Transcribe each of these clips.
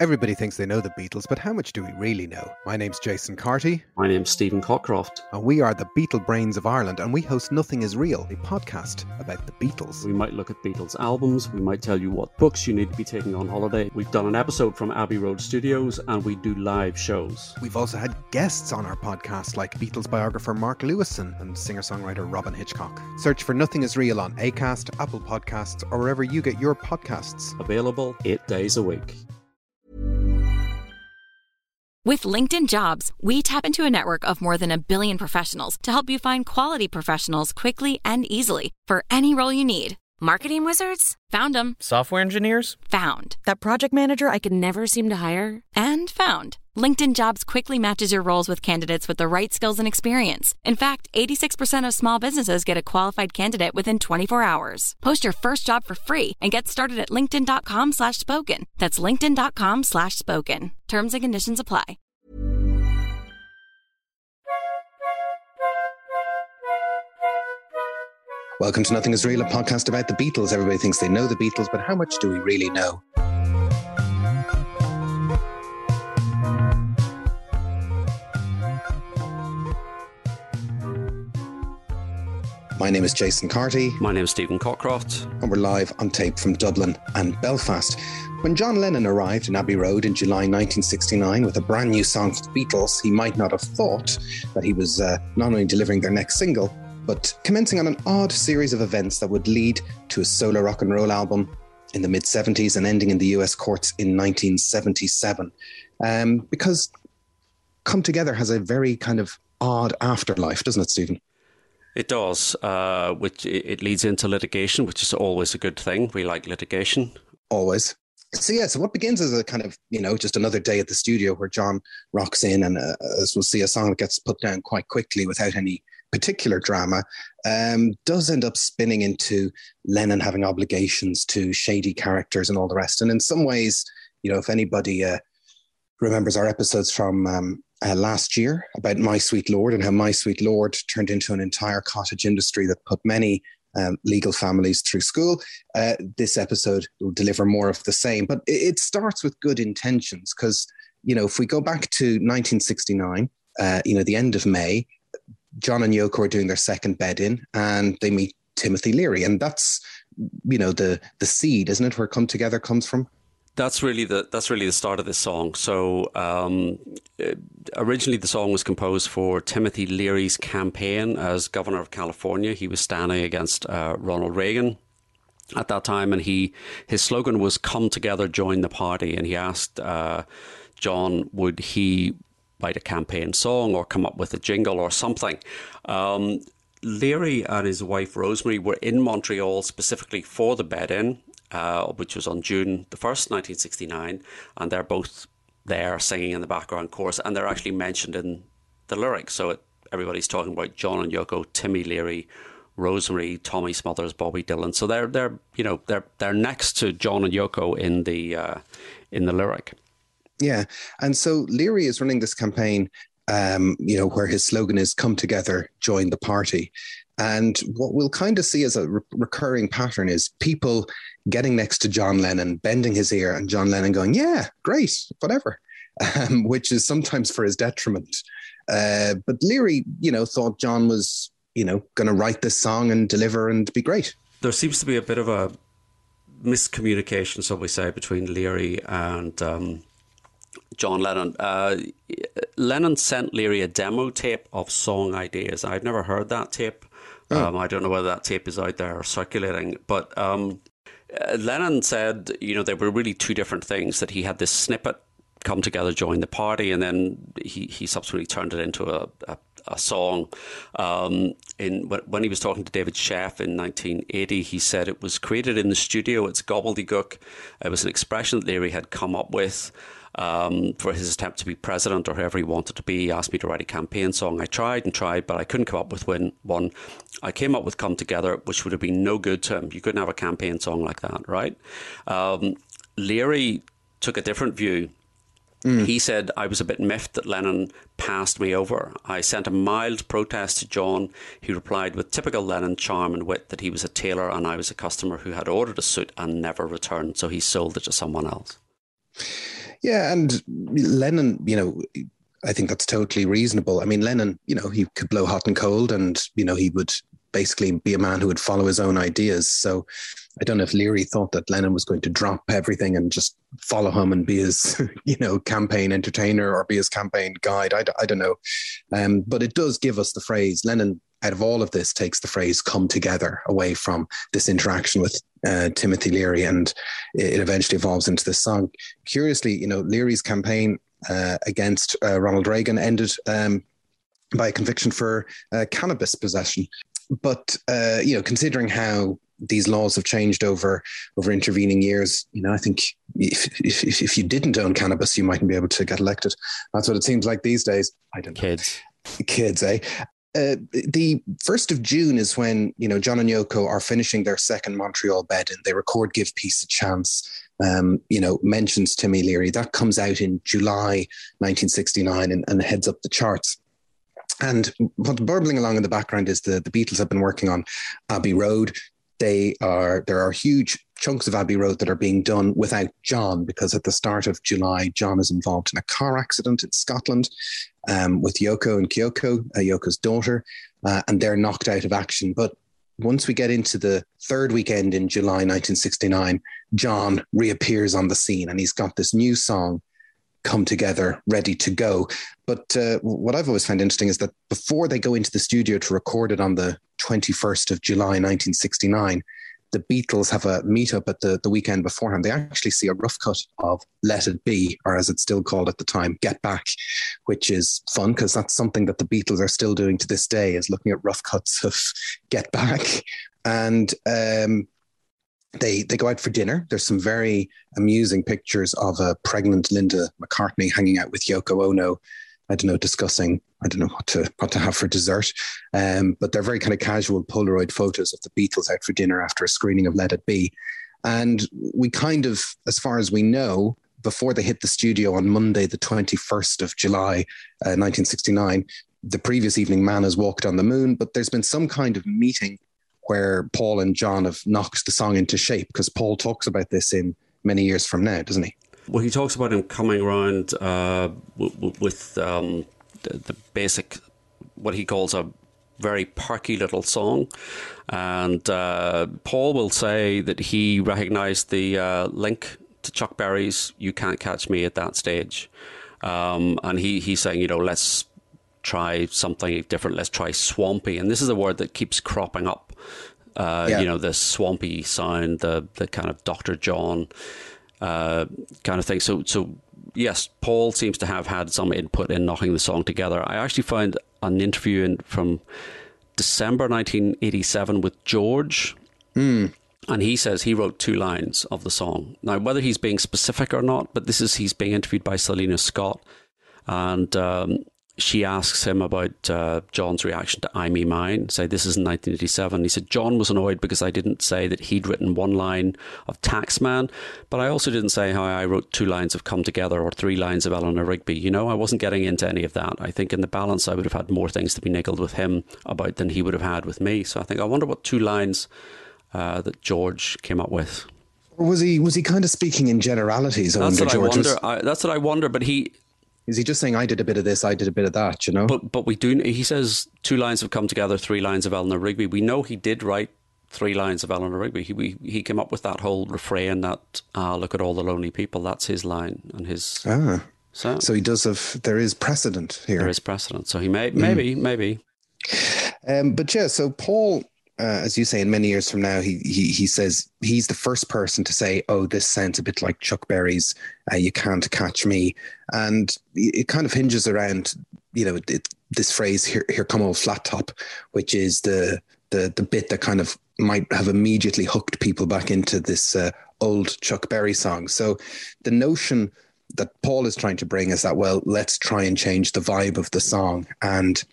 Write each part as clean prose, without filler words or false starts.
Everybody thinks they know the Beatles, but how much do we really know? My name's Jason Carty. My name's Stephen Cockcroft. And we are the Beatle Brains of Ireland, and we host Nothing Is Real, a podcast about the Beatles. We might look at Beatles albums, we might tell you what books you need to be taking on holiday. We've done an episode from Abbey Road Studios, and we do live shows. We've also had guests on our podcast, like Beatles biographer Mark Lewison and singer-songwriter Robin Hitchcock. Search for Nothing Is Real on Acast, Apple Podcasts, or wherever you get your podcasts. Available 8 days a week. With LinkedIn Jobs, we tap into a network of more than 1 billion professionals to help you find quality professionals quickly and easily for any role you need. Marketing wizards? Found them. Software engineers? Found. That project manager I could never seem to hire? And found. LinkedIn Jobs quickly matches your roles with candidates with the right skills and experience. In fact, 86% of small businesses get a qualified candidate within 24 hours. Post your first job for free and get started at linkedin.com/spoken. That's linkedin.com/spoken. Terms and conditions apply. Welcome to Nothing Is Real, a podcast about the Beatles. Everybody thinks they know the Beatles, but how much do we really know? My name is Jason Carty. My name is Stephen Cockcroft. And we're live on tape from Dublin and Belfast. When John Lennon arrived in Abbey Road in July 1969 with a brand new song for the Beatles, he might not have thought that he was not only delivering their next single, but commencing on an odd series of events that would lead to a solo rock and roll album in the mid-70s and ending in the US courts in 1977. Because Come Together has a very kind of odd afterlife, doesn't it, Stephen? It does, which it leads into litigation, which is always a good thing. We like litigation. Always. So what begins as a kind of, just another day at the studio where John rocks in and as we'll see, a song that gets put down quite quickly without any particular drama, does end up spinning into Lennon having obligations to shady characters and all the rest. And in some ways, if anybody remembers our episodes from last year about My Sweet Lord and how My Sweet Lord turned into an entire cottage industry that put many legal families through school. This episode will deliver more of the same, but it starts with good intentions because, if we go back to 1969, the end of May, John and Yoko are doing their second bed-in and they meet Timothy Leary. And that's, the seed, isn't it, where Come Together comes from? That's really the start of this song. So originally the song was composed for Timothy Leary's campaign as governor of California. He was standing against Ronald Reagan at that time, and his slogan was "Come Together, Join the Party." And he asked John, would he write a campaign song or come up with a jingle or something. Leary and his wife Rosemary were in Montreal specifically for the bed-in, which was on June the 1st, 1969, and they're both there singing in the background chorus, and they're actually mentioned in the lyrics. So everybody's talking about John and Yoko, Timmy Leary, Rosemary, Tommy Smothers, Bobby Dylan. So they're next to John and Yoko in the lyric. Yeah, and so Leary is running this campaign, where his slogan is "Come Together, Join the Party." And what we'll kind of see as a recurring pattern is people getting next to John Lennon, bending his ear, and John Lennon going, "Yeah, great, whatever," which is sometimes for his detriment. But Leary, thought John was, going to write this song and deliver and be great. There seems to be a bit of a miscommunication, so we say, between Leary and John Lennon. Lennon sent Leary a demo tape of song ideas. I've never heard that tape. I don't know whether that tape is out there or circulating, but Lennon said, they were really two different things, that he had this snippet, "Come Together, Join the Party," and then he subsequently turned it into a song. When he was talking to David Sheff in 1980, he said it was created in the studio. It's gobbledygook. It was an expression that Leary had come up with for his attempt to be president or whoever he wanted to be. He asked me to write a campaign song. I tried and tried, but I couldn't come up with one. I came up with "Come Together," which would have been no good to him. You couldn't have a campaign song like that, right? Leary took a different view. He said, "I was a bit miffed that Lennon passed me over. I sent a mild protest to John. He replied with typical Lennon charm and wit that he was a tailor and I was a customer who had ordered a suit and never returned, so he sold it to someone else." Yeah, and Lennon, I think that's totally reasonable. I mean, Lennon, he could blow hot and cold, and, he would basically be a man who would follow his own ideas. So I don't know if Leary thought that Lennon was going to drop everything and just follow him and be his, campaign entertainer or be his campaign guide. I don't know. But it does give us the phrase. Lennon, out of all of this, takes the phrase "come together" away from this interaction with Timothy Leary, and it eventually evolves into this song. Curiously, Leary's campaign against Ronald Reagan ended by a conviction for cannabis possession. But, considering how these laws have changed over intervening years, I think if you didn't own cannabis, you mightn't be able to get elected. That's what it seems like these days. I don't know. Kids, eh? The 1st of June is when, John and Yoko are finishing their second Montreal bed, and they record Give Peace a Chance, mentions Timmy Leary. That comes out in July 1969 and heads up the charts. And what's burbling along in the background is the Beatles have been working on Abbey Road. There are huge chunks of Abbey Road that are being done without John, because at the start of July, John is involved in a car accident in Scotland with Yoko and Kyoko, Yoko's daughter, and they're knocked out of action. But once we get into the third weekend in July 1969, John reappears on the scene, and he's got this new song, Come Together, ready to go. But what I've always found interesting is that before they go into the studio to record it on the 21st of July 1969, the Beatles have a meetup at the weekend beforehand. They actually see a rough cut of Let It Be, or as it's still called at the time, Get Back, which is fun because that's something that the Beatles are still doing to this day, is looking at rough cuts of Get Back. And They go out for dinner. There's some very amusing pictures of a pregnant Linda McCartney hanging out with Yoko Ono, discussing, what to have for dessert. But they're very kind of casual Polaroid photos of the Beatles out for dinner after a screening of Let It Be. And we kind of, as far as we know, before they hit the studio on Monday, the 21st of July, 1969, the previous evening, Man Has Walked on the Moon, but there's been some kind of meeting where Paul and John have knocked the song into shape, because Paul talks about this in many years from now, doesn't he? Well, he talks about him coming around with the basic, what he calls a very perky little song. And Paul will say that he recognised the link to Chuck Berry's You Can't Catch Me at that stage. And he's saying, let's try something different. Let's try swampy. And this is a word that keeps cropping up. The swampy sound, the kind of Dr. John kind of thing. So yes, Paul seems to have had some input in knocking the song together. I actually found an interview from December 1987 with George. And he says he wrote 2 lines of the song. Now, whether he's being specific or not, but he's being interviewed by Selena Scott. And she asks him about John's reaction to I Me Mine. Say, this is in 1987. He said, John was annoyed because I didn't say that he'd written 1 line of Taxman, but I also didn't say how I wrote 2 lines of Come Together or 3 lines of Eleanor Rigby. I wasn't getting into any of that. I think in the balance, I would have had more things to be niggled with him about than he would have had with me. So I wonder what 2 lines that George came up with. Or was he kind of speaking in generalities? That's what I wonder. That's what I wonder. But is he just saying, I did a bit of this, I did a bit of that, But we do, he says 2 lines have come together, 3 lines of Eleanor Rigby. We know he did write 3 lines of Eleanor Rigby. He came up with that whole refrain that, look at all the lonely people. That's his line and his... So he does there is precedent here. There is precedent. So he maybe. But yeah, so Paul... as you say, in many years from now, he says he's the first person to say, oh, this sounds a bit like Chuck Berry's You Can't Catch Me. And it kind of hinges around, this phrase, here come old flat top, which is the bit that kind of might have immediately hooked people back into this old Chuck Berry song. So the notion that Paul is trying to bring is that, well, let's try and change the vibe of the song. And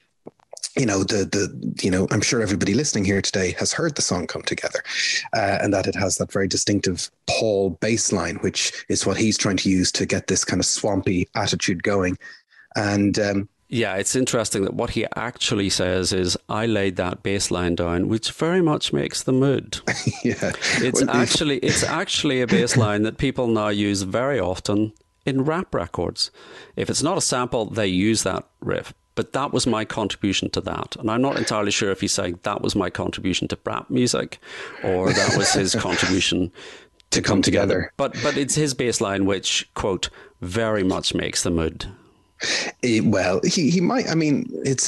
I'm sure everybody listening here today has heard the song Come Together, and that it has that very distinctive Paul bass line, which is what he's trying to use to get this kind of swampy attitude going. And yeah, it's interesting that what he actually says is, I laid that bass line down, which very much makes the mood. Yeah. It's actually a bass line that people now use very often in rap records. If it's not a sample, they use that riff. But that was my contribution to that. And I'm not entirely sure if he's saying that was my contribution to rap music or that was his contribution to come together. But it's his bass line, which, quote, very much makes the mood. Well, he might. I mean, it's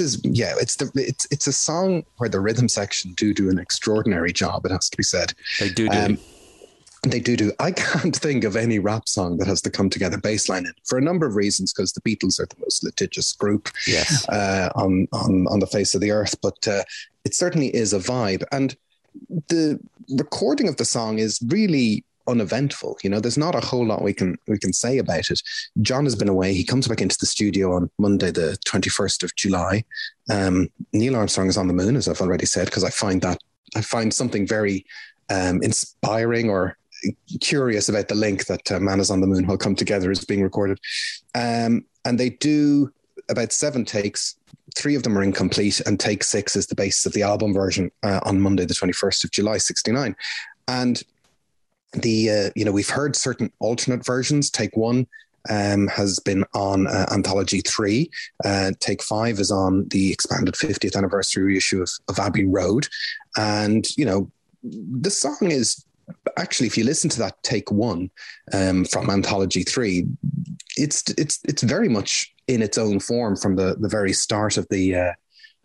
a song where the rhythm section do an extraordinary job. It has to be said. They do. They do. I can't think of any rap song that has the come together bass line in it, for a number of reasons, because the Beatles are the most litigious group on the face of the earth. But it certainly is a vibe, and the recording of the song is really uneventful. You know, there's not a whole lot we can say about it. John has been away. He comes back into the studio on Monday, the 21st of July. Neil Armstrong is on the moon, as I've already said, because I find something very inspiring or curious about the link that Man is on the Moon will come together is being recorded. And they do about 7 takes. 3 of them are incomplete, and take 6 is the basis of the album version on Monday, the 21st of July, 69. And we've heard certain alternate versions. Take 1 has been on Anthology 3. Take 5 is on the expanded 50th anniversary reissue of Abbey Road. And, you know, the song is actually, if you listen to that Take 1 from Anthology 3, it's very much in its own form from the very start of the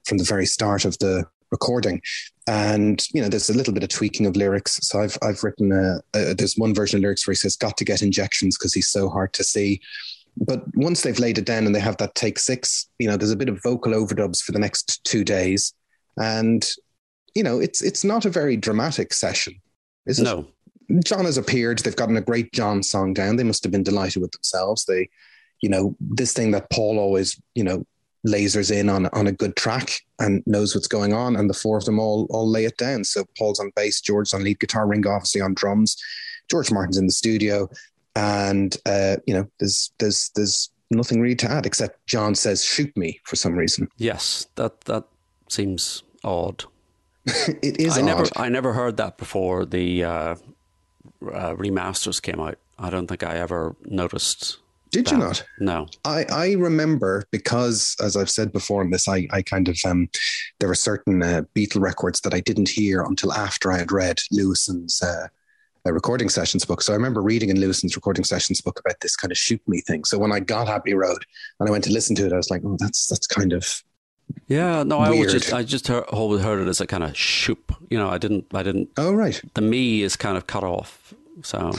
recording. And, you know, there's a little bit of tweaking of lyrics. So I've written, there's one version of lyrics where he says, got to get injections because he's so hard to see. But once they've laid it down and they have that Take 6, you know, there's a bit of vocal overdubs for the next 2 days. And, you know, it's not a very dramatic session, is it? No. John has appeared. They've gotten a great John song down. They must have been delighted with themselves. They, you know, this thing that Paul always, you know, lasers in on a good track and knows what's going on, and the 4 of them all lay it down. So Paul's on bass, George's on lead guitar, Ringo obviously on drums, George Martin's in the studio, and you know, there's nothing really to add except John says "shoot me" for some reason. Yes, that seems odd. It is odd. I never heard that before the remasters came out. I don't think I ever noticed. Did you not? No. I remember, because, as I've said before in this, I kind of, there were certain Beatle records that I didn't hear until after I had read Lewison's recording sessions book. So I remember reading in Lewison's recording sessions book about this kind of shoot me thing. So when I got Abbey Road and I went to listen to it, I was like, oh, that's kind of weird. I just always heard it as a kind of shoop. You know, I didn't. Oh, right. The me is kind of cut off. So,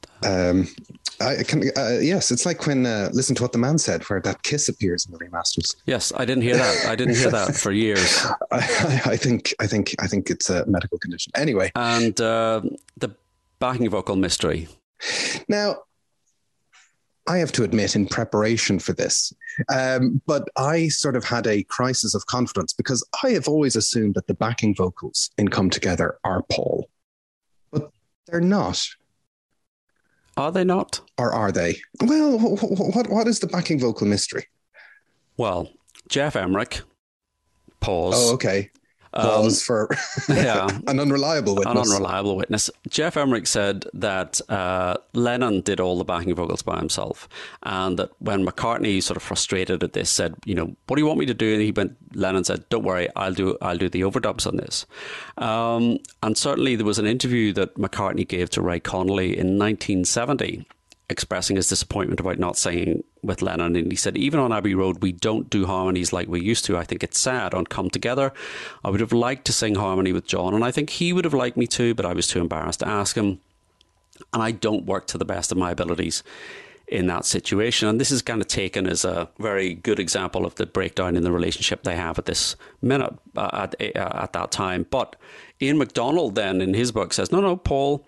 yes, it's like when Listen to What the Man Said, where that kiss appears in the remasters. Yes, I didn't hear that. I didn't hear that for years. I think it's a medical condition. Anyway, and the backing vocal mystery. Now, I have to admit, in preparation for this, but I sort of had a crisis of confidence, because I have always assumed that the backing vocals in Come Together are Paul, but they're not. Are they not? Or are they? Well, what is the backing vocal mystery? Well, Geoff Emerick, pause. Oh, okay. Pause for an unreliable witness. An unreliable witness. Geoff Emerick said that Lennon did all the backing vocals by himself, and that when McCartney, sort of frustrated at this, said, you know, what do you want me to do? And Lennon said, don't worry, I'll do the overdubs on this. And certainly there was an interview that McCartney gave to Ray Connolly in 1970, expressing his disappointment about not singing with Lennon. And he said, even on Abbey Road, we don't do harmonies like we used to. I think it's sad. On Come Together, I would have liked to sing harmony with John, and I think he would have liked me to, but I was too embarrassed to ask him. And I don't work to the best of my abilities in that situation. And this is kind of taken as a very good example of the breakdown in the relationship they have at this minute, at that time. But Ian MacDonald then, in his book, says, no, Paul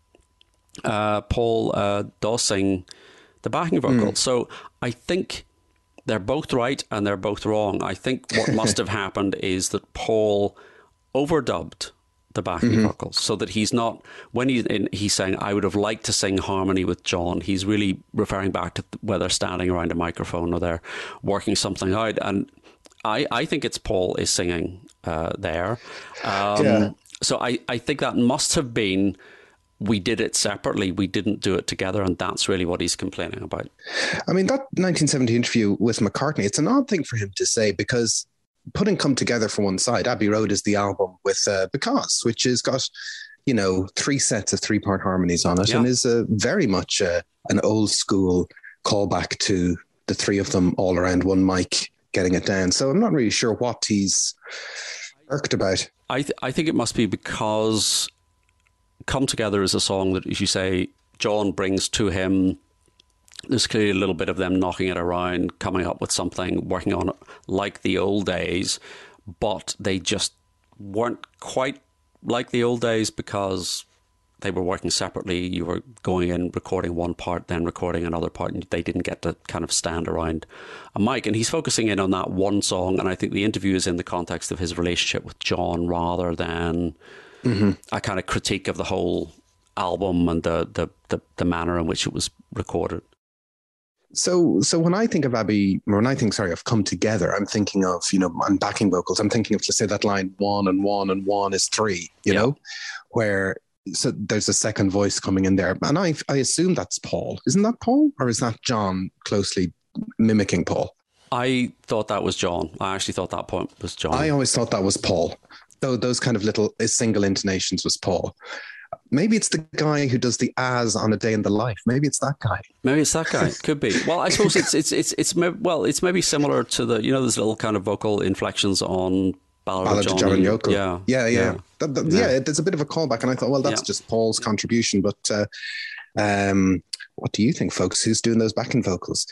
does sing the backing vocal. So I think they're both right and they're both wrong. I think what must have happened is that Paul overdubbed the backing vocals, so that he's not, when he's saying, I would have liked to sing harmony with John, he's really referring back to whether standing around a microphone or they're working something out. And I think it's Paul is singing there. So I think that must have been we did it separately. We didn't do it together, and that's really what he's complaining about. I mean, that 1970 interview with McCartney, it's an odd thing for him to say, because putting Come Together for one side, Abbey Road is the album with Because, which has got, 3 sets of 3-part harmonies on it, and is very much an old school callback to the 3 of them all around one mic getting it down. So I'm not really sure what he's irked about. I think it must be because Come Together is a song that, as you say, John brings to him. There's clearly a little bit of them knocking it around, coming up with something, working on it like the old days, but they just weren't quite like the old days because they were working separately. You were going in, recording one part, then recording another part, and they didn't get to kind of stand around a mic. And he's focusing in on that one song, and I think the interview is in the context of his relationship with John rather than a kind of critique of the whole album and the manner in which it was recorded. So when I think of of Come Together, I'm thinking of, on backing vocals, I'm thinking of, let's say, that line 1 and 1 and 1 is 3, where so there's a second voice coming in there. And I assume that's Paul. Isn't that Paul? Or is that John closely mimicking Paul? I thought that was John. I actually thought that point was John. I always thought that was Paul. Though those kind of little single intonations was Paul. Maybe it's the guy who does the as on A Day in the Life. Maybe it's that guy. Maybe it's that guy. Could be. Well, I suppose it's maybe similar to the there's little kind of vocal inflections on Ballad of John and Yoko. Yeah. There's a bit of a callback, and I thought, well, that's just Paul's contribution. But what do you think, folks? Who's doing those backing vocals?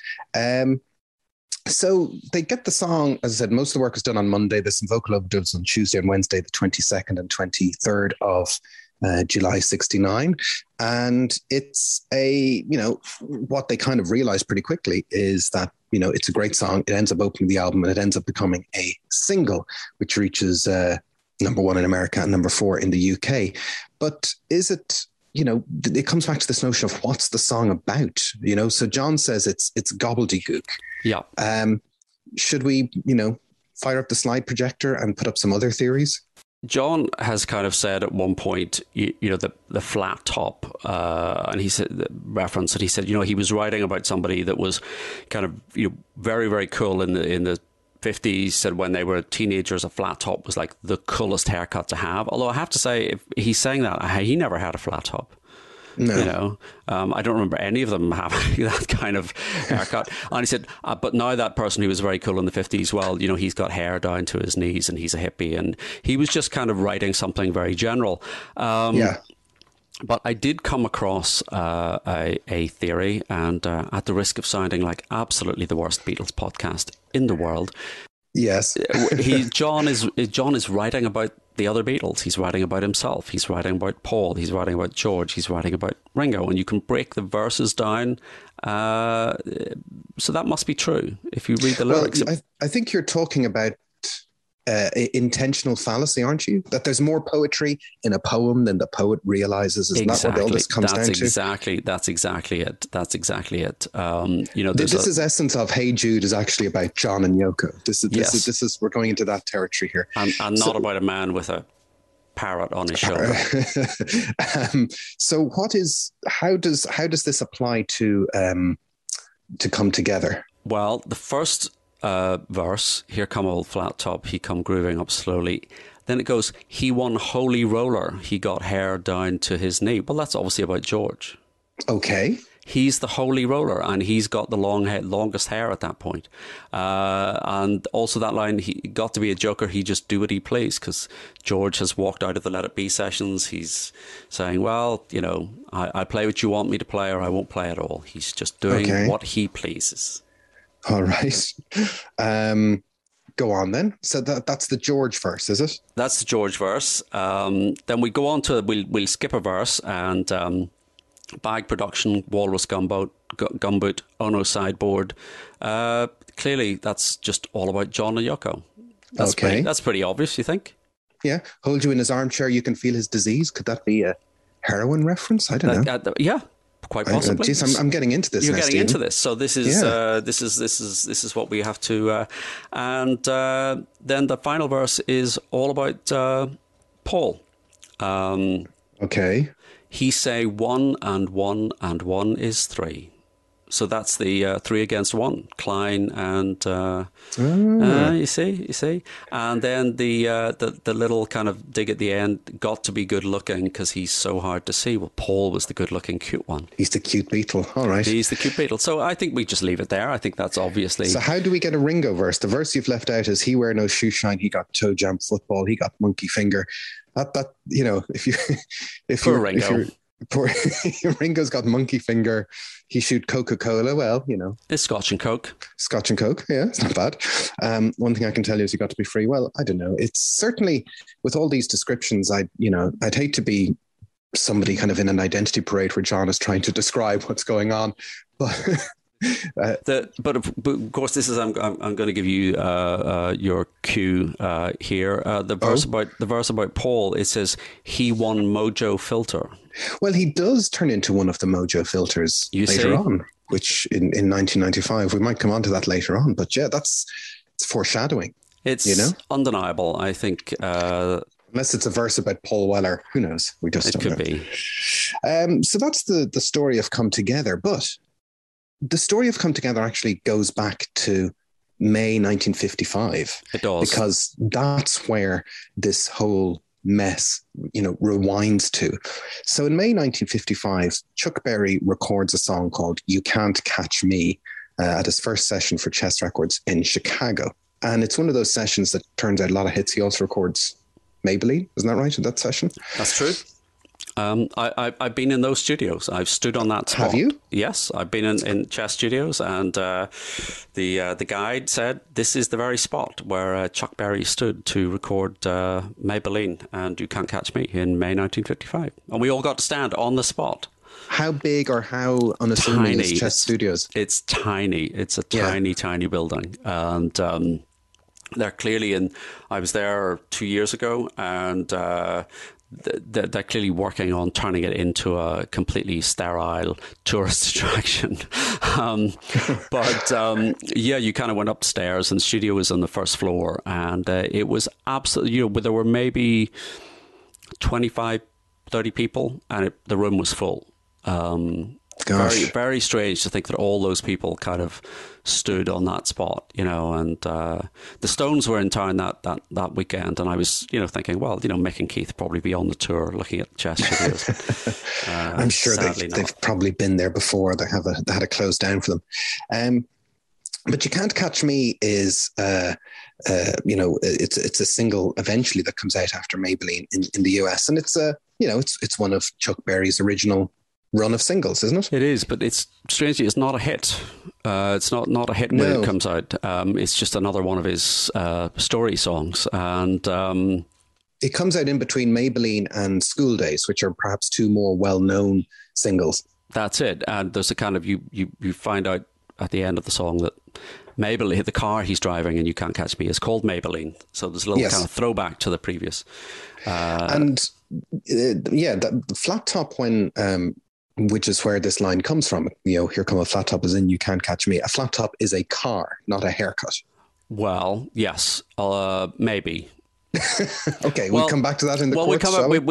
So they get the song, as I said, most of the work is done on Monday. There's some vocal overdubs on Tuesday and Wednesday, the 22nd and 23rd of July 69. And it's what they kind of realized pretty quickly is that, it's a great song. It ends up opening the album and it ends up becoming a single, which reaches number 1 in America and number 4 in the UK. But is it, it comes back to this notion of what's the song about, So John says it's gobbledygook. Yeah. Should we, fire up the slide projector and put up some other theories? John has kind of said at one point, the flat top, and he said the reference, and he said, he was writing about somebody that was kind of very, very cool in the 50s. Said when they were teenagers, a flat top was like the coolest haircut to have. Although I have to say, if he's saying that, he never had a flat top. No. I don't remember any of them having that kind of haircut. And he said, but now that person who was very cool in the 50s, well, he's got hair down to his knees and he's a hippie. And he was just kind of writing something very general. But I did come across a theory, and at the risk of sounding like absolutely the worst Beatles podcast in the world. Yes. John is writing about the other Beatles. He's writing about himself. He's writing about Paul. He's writing about George. He's writing about Ringo. And you can break the verses down. So that must be true if you read the lyrics. Well, I think you're talking about intentional fallacy, aren't you? That there's more poetry in a poem than the poet realizes. Is that what all this comes down to? That's exactly it. This is essence of Hey Jude is actually about John and Yoko. This is we're going into that territory here, and not about a man with a parrot on his shoulder. So how does this apply to Come Together? Well, the first verse, here come old flat top, he come grooving up slowly. Then it goes, he won holy roller, he got hair down to his knee. Well, that's obviously about George. Okay. He's the holy roller, and he's got the longest hair at that point. And also that line, he got to be a joker, he just do what he please, because George has walked out of the Let It Be sessions. He's saying, well, I play what you want me to play, or I won't play at all. He's just doing what he pleases. All right. Go on then. So that's the George verse, is it? That's the George verse. Then we go on to, we'll skip a verse, and Bag Production, Walrus Gumboot, Ono Sideboard. Clearly, that's just all about John and Yoko. That's pretty obvious, you think? Yeah. Hold you in his armchair, you can feel his disease. Could that be a heroin reference? I don't know. Yeah. Quite possibly. I'm getting into this. You're getting into this. So this is this is what we have to. And then the final verse is all about Paul. Okay. he say 1 and 1 and 1 is 3. So that's the 3 against 1, Klein and you see, and then the little kind of dig at the end, got to be good looking because he's so hard to see. Well, Paul was the good looking cute one. He's the cute Beatle. All right, he's the cute Beatle. So I think we just leave it there. I think that's obviously. So how do we get a Ringo verse? The verse you've left out is "He wear no shoe shine, he got toe jam football, he got monkey finger." That you know, if Ringo. Poor Ringo's got monkey finger. He shoot Coca-Cola. Well, you know, it's Scotch and Coke. Scotch and Coke. Yeah, it's not bad. One thing I can tell you is he got to be free. Well, I don't know. It's certainly with all these descriptions. I'd hate to be somebody kind of in an identity parade where John is trying to describe what's going on, but. But of course, this is I'm going to give you your cue here. The verse about Paul. It says he won Mojo Filter. Well, he does turn into one of the Mojo Filters later on, which in 1995 we might come on to that later on. But yeah, it's foreshadowing. It's undeniable. I think. Unless it's a verse about Paul Weller, who knows? We just don't know. It could be. So that's the story of Come Together, but. The story of Come Together actually goes back to May 1955. It does. Because that's where this whole mess, rewinds to. So in May 1955, Chuck Berry records a song called You Can't Catch Me at his first session for Chess Records in Chicago. And it's one of those sessions that turns out a lot of hits. He also records Maybelline. Isn't that right, in that session? That's true. I've been in those studios. I've stood on that spot. Have you? Yes, I've been in Chess Studios, and the guide said this is the very spot where Chuck Berry stood to record Maybelline and You Can't Catch Me in May 1955, and we all got to stand on the spot. How big or how unassuming is Chess Studios? It's tiny. It's a tiny building, and they're clearly in. I was there 2 years ago, and. They're clearly working on turning it into a completely sterile tourist attraction. You kind of went upstairs and the studio was on the first floor, and it was absolutely, there were maybe 25, 30 people, and the room was full. Very, very strange to think that all those people kind of stood on that spot, and the Stones were in town that weekend, and I was, thinking, well, Mick and Keith probably be on the tour looking at Chess Studios. I'm sure they've probably been there before. They had it closed down for them. But You Can't Catch Me is, it's a single eventually that comes out after Maybelline in the US, and it's it's one of Chuck Berry's original run of singles, isn't it? It is, but it's strangely, it's not a hit. It's not a hit when it comes out. It's just another one of his story songs, and it comes out in between Maybelline and School Days, which are perhaps two more well-known singles. That's it, and there's a kind of you find out at the end of the song that Maybelline, the car he's driving in You Can't Catch Me, is called Maybelline. So there's a little kind of throwback to the previous. The flat top when. Which is where this line comes from. Here come a flat top, as in You Can't Catch Me. A flat top is a car, not a haircut. Well, yes, maybe. Okay, we'll come back to that in the courts,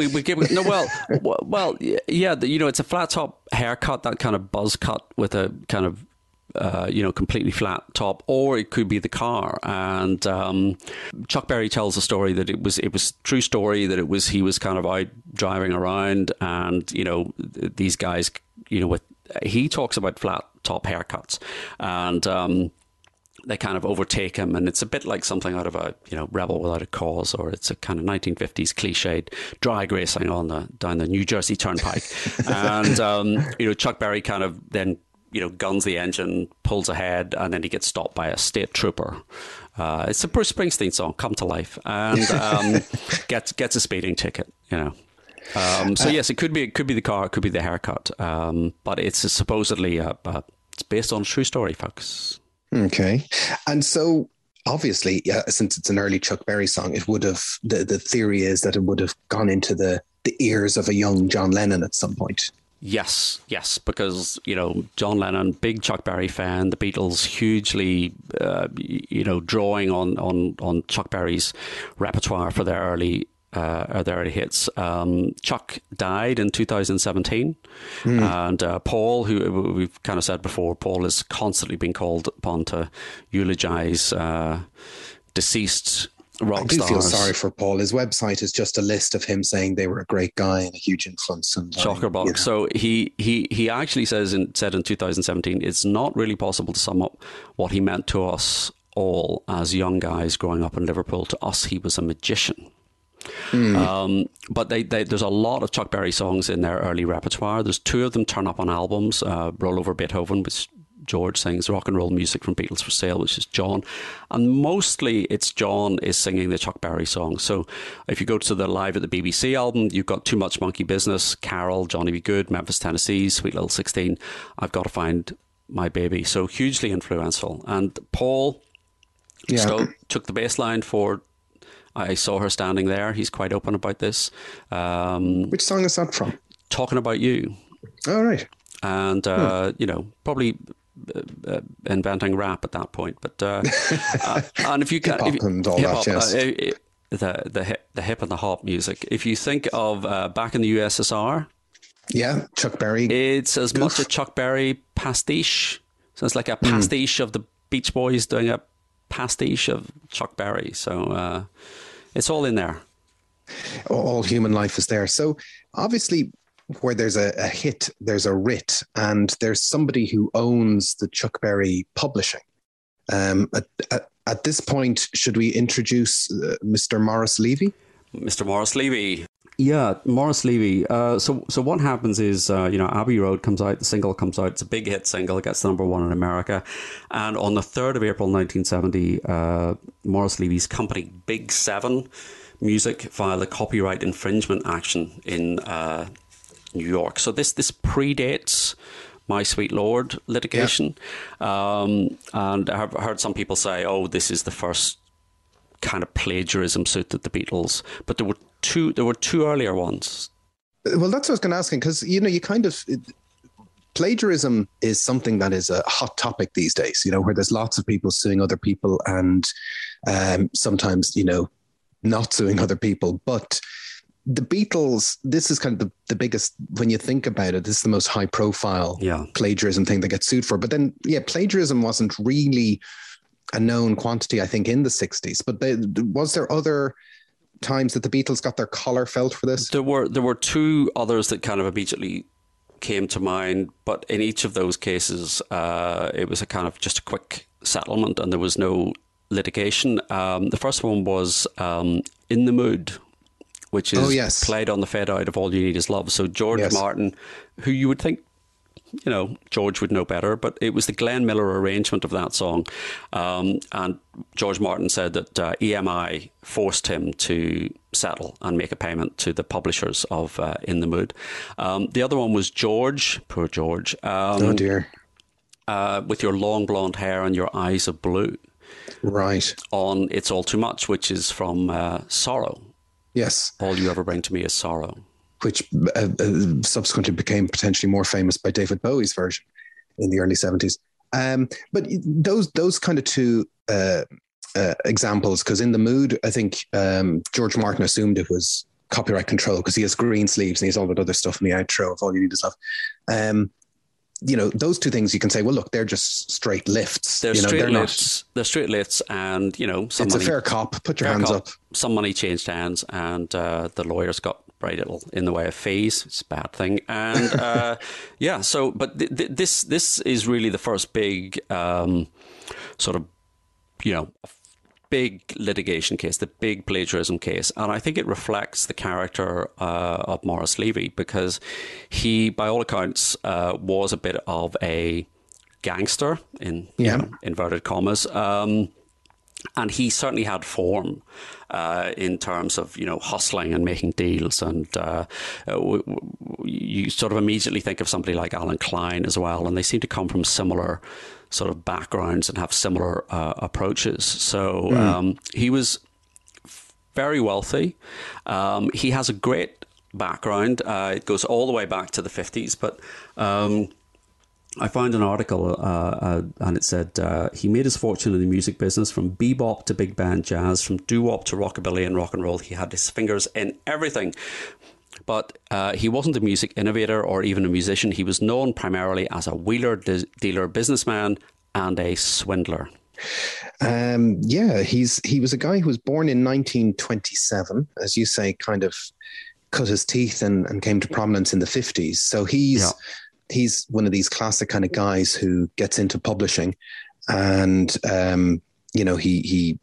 it's a flat top haircut, that kind of buzz cut with a kind of completely flat top, or it could be the car. And Chuck Berry tells a story that it was true story, that he was kind of out driving around, and these guys, he talks about flat top haircuts, and they kind of overtake him, and it's a bit like something out of a Rebel Without a Cause, or it's a kind of 1950s cliched drag racing down the New Jersey Turnpike. And Chuck Berry kind of then guns the engine, pulls ahead, and then he gets stopped by a state trooper. It's a Bruce Springsteen song, Come to Life, and gets a speeding ticket. So yes, it could be the car, it could be the haircut, but it's supposedly it's based on a true story, folks. Okay, and so obviously, since it's an early Chuck Berry song, it would have the theory is that it would have gone into the ears of a young John Lennon at some point. Yes, because, John Lennon, big Chuck Berry fan, the Beatles hugely, drawing on Chuck Berry's repertoire for their early are their early hits. Chuck died in 2017, and Paul, who we've kind of said before, Paul is constantly being called upon to eulogize deceased rock stars. I do feel sorry for Paul. His website is just a list of him saying they were a great guy and a huge influence. And Shockerbox. You know. So he actually said in 2017, it's not really possible to sum up what he meant to us all as young guys growing up in Liverpool. To us, he was a magician. But there's a lot of Chuck Berry songs in their early repertoire. There's 2 of them turn up on albums. Roll Over Beethoven, which George sings, Rock and Roll Music from Beatles for Sale, which is John. And mostly it's John is singing the Chuck Berry songs. So if you go to the Live at the BBC album, you've got Too Much Monkey Business, Carol, Johnny B. Good, Memphis, Tennessee, Sweet Little 16, I've Got to Find My Baby. So hugely influential. And Paul took the bass line for I Saw Her Standing There. He's quite open about this. Which song is that from? Talking About You. Oh, right. And, probably inventing rap at that point. But and if you can... Hip-hop and all that, yes. The hip and the hop music. If you think of back in the USSR... Yeah, Chuck Berry. It's as much a Chuck Berry pastiche. So it's like a pastiche of the Beach Boys doing a pastiche of Chuck Berry. So it's all in there. All human life is there. So obviously where there's a hit, there's a writ, and there's somebody who owns the Chuck Berry publishing. At this point, should we introduce Mr. Maurice Levy? Mr. Maurice Levy. Yeah, Maurice Levy. So what happens is, Abbey Road comes out, the single comes out, it's a big hit single, it gets number 1 in America. And on the 3rd of April 1970, Maurice Levy's company, Big Seven Music, filed a copyright infringement action in New York. So this predates My Sweet Lord litigation. Yeah. And I've heard some people say, this is the first kind of plagiarism suit that the Beatles, but there were two earlier ones. Well, that's what I was going to ask, because plagiarism is something that is a hot topic these days, where there's lots of people suing other people and sometimes, not suing other people. But the Beatles, this is kind of the biggest, when you think about it, this is the most high profile plagiarism thing they get sued for. But then, plagiarism wasn't really a known quantity, I think, in the 60s. But was there other times that the Beatles got their collar felt for this? There were 2 others that kind of immediately came to mind, but in each of those cases, it was a kind of just a quick settlement and there was no litigation. The first one was In the Mood, which is played on the fade out of All You Need Is Love. So George Martin, who you would think, George would know better, but it was the Glenn Miller arrangement of that song. And George Martin said that EMI forced him to settle and make a payment to the publishers of In the Mood. The other one was George, poor George. Oh dear. With Your Long Blonde Hair and Your Eyes of Blue. Right. On It's All Too Much, which is from Sorrow. Yes. All You Ever Bring to Me Is Sorrow. Which subsequently became potentially more famous by David Bowie's version in the early 70s. But those kind of 2 examples, because In the Mood, I think George Martin assumed it was copyright control because he has green sleeves and he has all that other stuff in the outro of All You Need Is Love. Those 2 things you can say, well, look, they're just straight lifts. They're straight lifts. They're straight lifts, and it's a fair cop. Put your hands up. Some money changed hands, and the lawyers got very little in the way of fees. It's a bad thing, and but this is really the first big big litigation case, the big plagiarism case. And I think it reflects the character of Maurice Levy, because he, by all accounts, was a bit of a gangster, in inverted commas. And he certainly had form in terms of, hustling and making deals. And you sort of immediately think of somebody like Alan Klein as well. And they seem to come from similar sort of backgrounds and have similar approaches. So he was very wealthy. He has a great background. It goes all the way back to the 50s. But I found an article and it said he made his fortune in the music business from bebop to big band jazz, from doo-wop to rockabilly and rock and roll. He had his fingers in everything. But he wasn't a music innovator or even a musician. He was known primarily as a wheeler dealer businessman and a swindler. He was a guy who was born in 1927, as you say, kind of cut his teeth and came to prominence in the 50s. So he's one of these classic kind of guys who gets into publishing, and he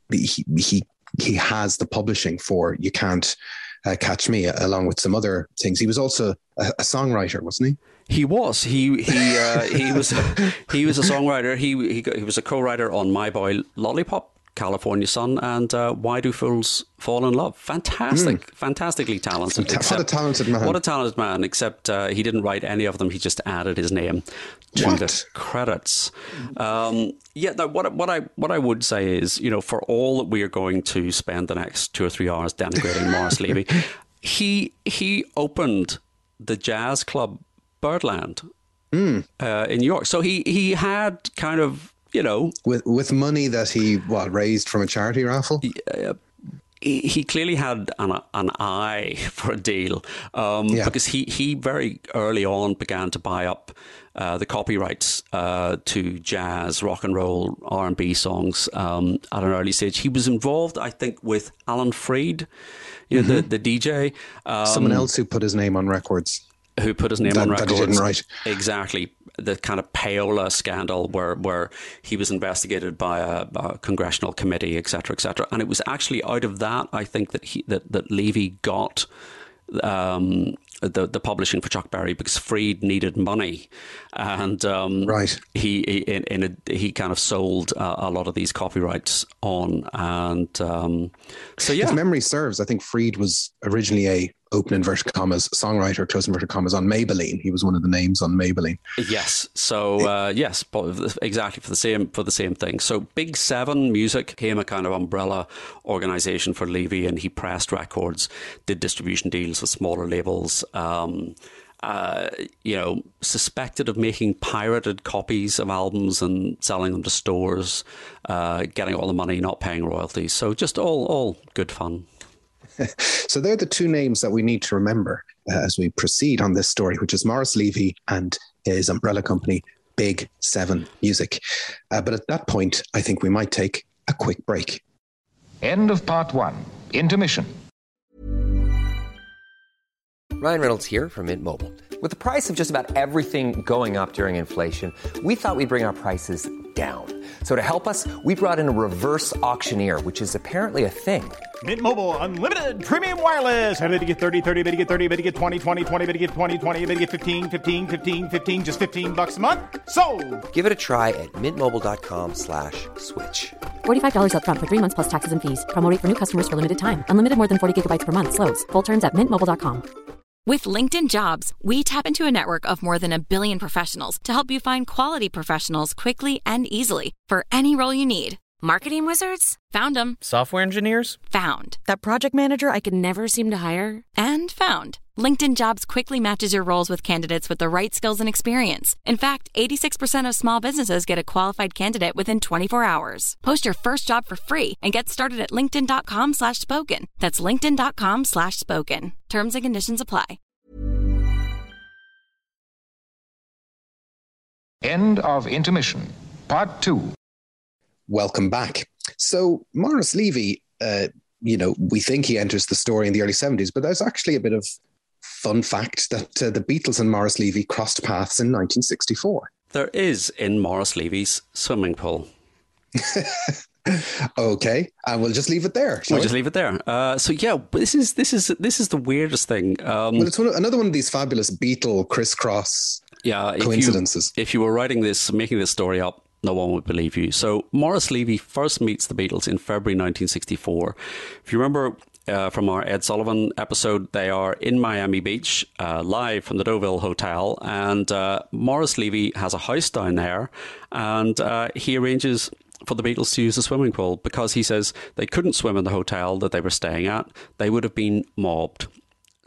has the publishing for You Can't Catch Me, along with some other things. He was also a songwriter, wasn't he? He was. He was a songwriter. He was a co-writer on My Boy Lollipop, California Sun, and Why Do Fools Fall in Love? Fantastically talented. What a talented man. What a talented man, except he didn't write any of them. He just added his name to the credits. What I would say is, for all that we are going to spend the next 2 or 3 hours denigrating Morris Levy, he opened the jazz club Birdland in New York. So he had kind of, with money that he raised from a charity raffle. He clearly had an eye for a deal, because he very early on began to buy up the copyrights to jazz, rock and roll, R&B songs at an early stage. He was involved, I think, with Alan Freed, the DJ. Someone else who put his name on records. Who put his name on records. That he didn't write. Exactly. The kind of payola scandal where he was investigated by a congressional committee, et cetera, et cetera. And it was actually out of that, I think, that Levy got the publishing for Chuck Berry, because Freed needed money, and he kind of sold a lot of these copyrights on, and If memory serves, I think Freed was originally a open inverted commas songwriter, close inverted commas, on Maybelline. He was one of the names on Maybelline. Yes. So yes, exactly for the same thing. So Big Seven Music became a kind of umbrella organization for Levy, and he pressed records, did distribution deals with smaller labels. Suspected of making pirated copies of albums and selling them to stores, getting all the money, not paying royalties. So just all good fun. So they're the two names that we need to remember as we proceed on this story, which is Morris Levy and his umbrella company, Big Seven Music. But at that point, I think we might take a quick break. End of part 1. Intermission. Ryan Reynolds here from Mint Mobile. With the price of just about everything going up during inflation, we thought we'd bring our prices down. So to help us, we brought in a reverse auctioneer, which is apparently a thing. Mint Mobile Unlimited Premium Wireless. How to get 30, 30, bit to get 30, bit to get 20, 20, 20, bit to get 20, 20, bit to get 15, 15, 15, 15, just $15 a month? Sold! Give it a try at mintmobile.com/switch. $45 up front for 3 months plus taxes and fees. Promo rate for new customers for limited time. Unlimited more than 40 gigabytes per month. Slows full terms at mintmobile.com. With LinkedIn Jobs, we tap into a network of more than 1 billion professionals to help you find quality professionals quickly and easily for any role you need. Marketing wizards? Found them. Software engineers? Found. That project manager I could never seem to hire? And found. LinkedIn Jobs quickly matches your roles with candidates with the right skills and experience. In fact, 86% of small businesses get a qualified candidate within 24 hours. Post your first job for free and get started at linkedin.com/spoken. That's linkedin.com/spoken. Terms and conditions apply. End of intermission. Part 2. Welcome back. So Morris Levy, we think he enters the story in the early 70s, but there's actually a bit of fun fact that the Beatles and Morris Levy crossed paths in 1964. There is, in Morris Levy's swimming pool. Okay, and we'll just leave it there. We'll just leave it there. This is the weirdest thing. Well, it's another one of these fabulous Beatle crisscross coincidences. If you were making this story up, no one would believe you. So Morris Levy first meets the Beatles in February 1964. If you remember from our Ed Sullivan episode, they are in Miami Beach, live from the Deauville Hotel, and Morris Levy has a house down there, and he arranges for the Beatles to use the swimming pool because he says they couldn't swim in the hotel that they were staying at. They would have been mobbed.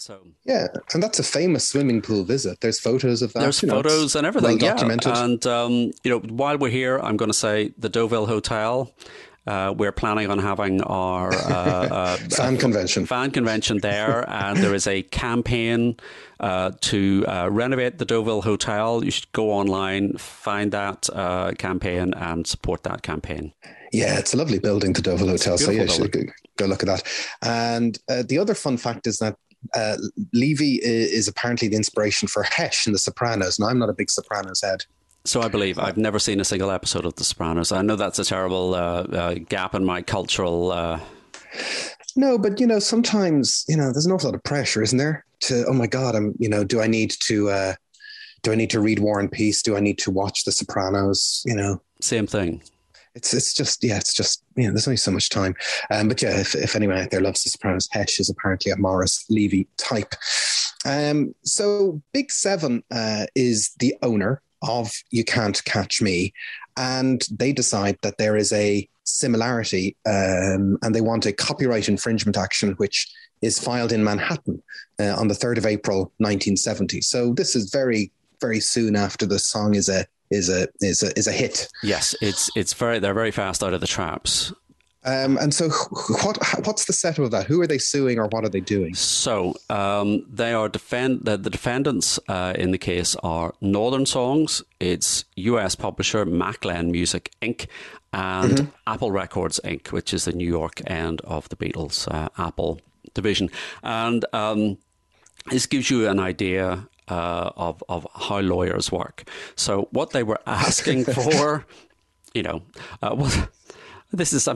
So yeah, and that's a famous swimming pool visit. There's photos of that. There's photos and everything, well documented. Yeah. And while we're here, I'm going to say the Deauville Hotel. We're planning on having our fan convention there, and there is a campaign to renovate the Deauville Hotel. You should go online, find that campaign, and support that campaign. Yeah, it's a lovely building, the Deauville Hotel. So yeah, you should go look at that. And the other fun fact is that Levy is apparently the inspiration for Hesh in The Sopranos. Now, I'm not a big Sopranos head. So I believe. I've never seen a single episode of The Sopranos. I know that's a terrible gap in my cultural... No, but, sometimes, there's an awful lot of pressure, isn't there? To, oh my God, do I need to read War and Peace? Do I need to watch The Sopranos? Same thing. It's just, there's only so much time. But yeah, if anyone out there loves The Sopranos, Hesh is apparently a Maurice Levy type. So Big Seven is the owner of You Can't Catch Me, and they decide that there is a similarity and they want a copyright infringement action which is filed in Manhattan on the 3rd of April 1970. So this is very, very soon after the song is a hit. Yes, they're very fast out of the traps. And so what's the setup of that? Who are they suing, or what are they doing? So they are the defendants in the case are Northern Songs, it's US publisher Maclen Music Inc. and Apple Records Inc., which is the New York end of the Beatles Apple division. And this gives you an idea of how lawyers work. So what they were asking for, this is I'm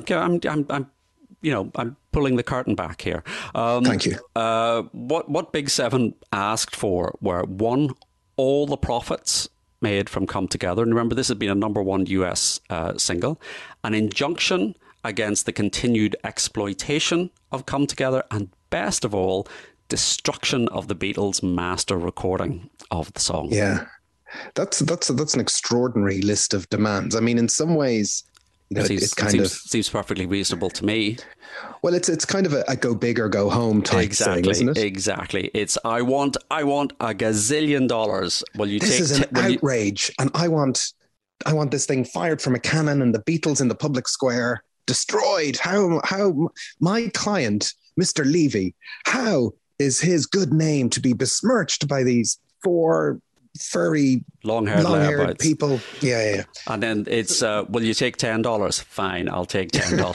pulling the curtain back here. Thank you. What Big Seven asked for were, one, all the profits made from Come Together, and remember this had been a #1 US single, an injunction against the continued exploitation of Come Together, and best of all, destruction of the Beatles' master recording of the song. Yeah, that's an extraordinary list of demands. I mean, in some ways, it seems perfectly reasonable to me. Well, it's kind of a go big or go home type thing, isn't it? Exactly. It's I want a gazillion dollars. Will you this is an outrage, and I want this thing fired from a cannon, and the Beatles in the public square destroyed. How my client, Mr. Levy, how is his good name to be besmirched by these four furry, long-haired people? Yeah. And then it's, will you take $10? Fine, I'll take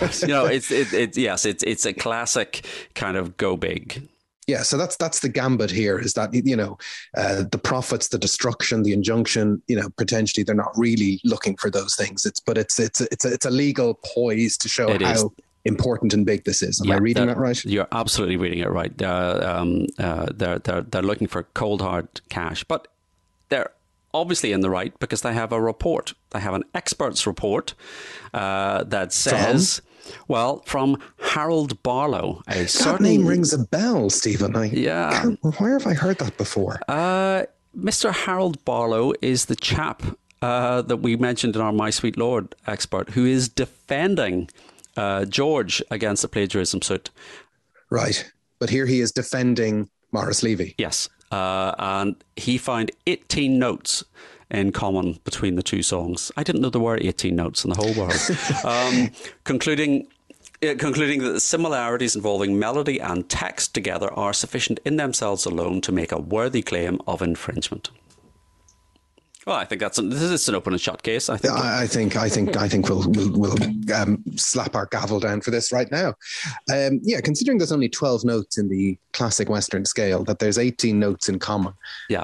$10. It's a classic kind of go big. Yeah, so that's the gambit here, is that, the profits, the destruction, the injunction, potentially they're not really looking for those things. It's a legal poise to show how important and big this is. Am I reading that right? You're absolutely reading it right. They're looking for cold hard cash, but they're obviously in the right because they have a report. They have an expert's report that says, from Harold Barlow. That name rings a bell, Stephen. Where have I heard that before? Mr. Harold Barlow is the chap that we mentioned in our My Sweet Lord expert, who is defending George against the plagiarism suit. Right. But here he is defending Maurice Levy. Yes. And he found 18 notes in common between the two songs. I didn't know there were 18 notes in the whole world. Concluding that the similarities involving melody and text together are sufficient in themselves alone to make a worthy claim of infringement. Well, I think this is an open and shut case. I think we'll slap our gavel down for this right now. Considering there's only 12 notes in the classic Western scale, that there's 18 notes in common. Yeah.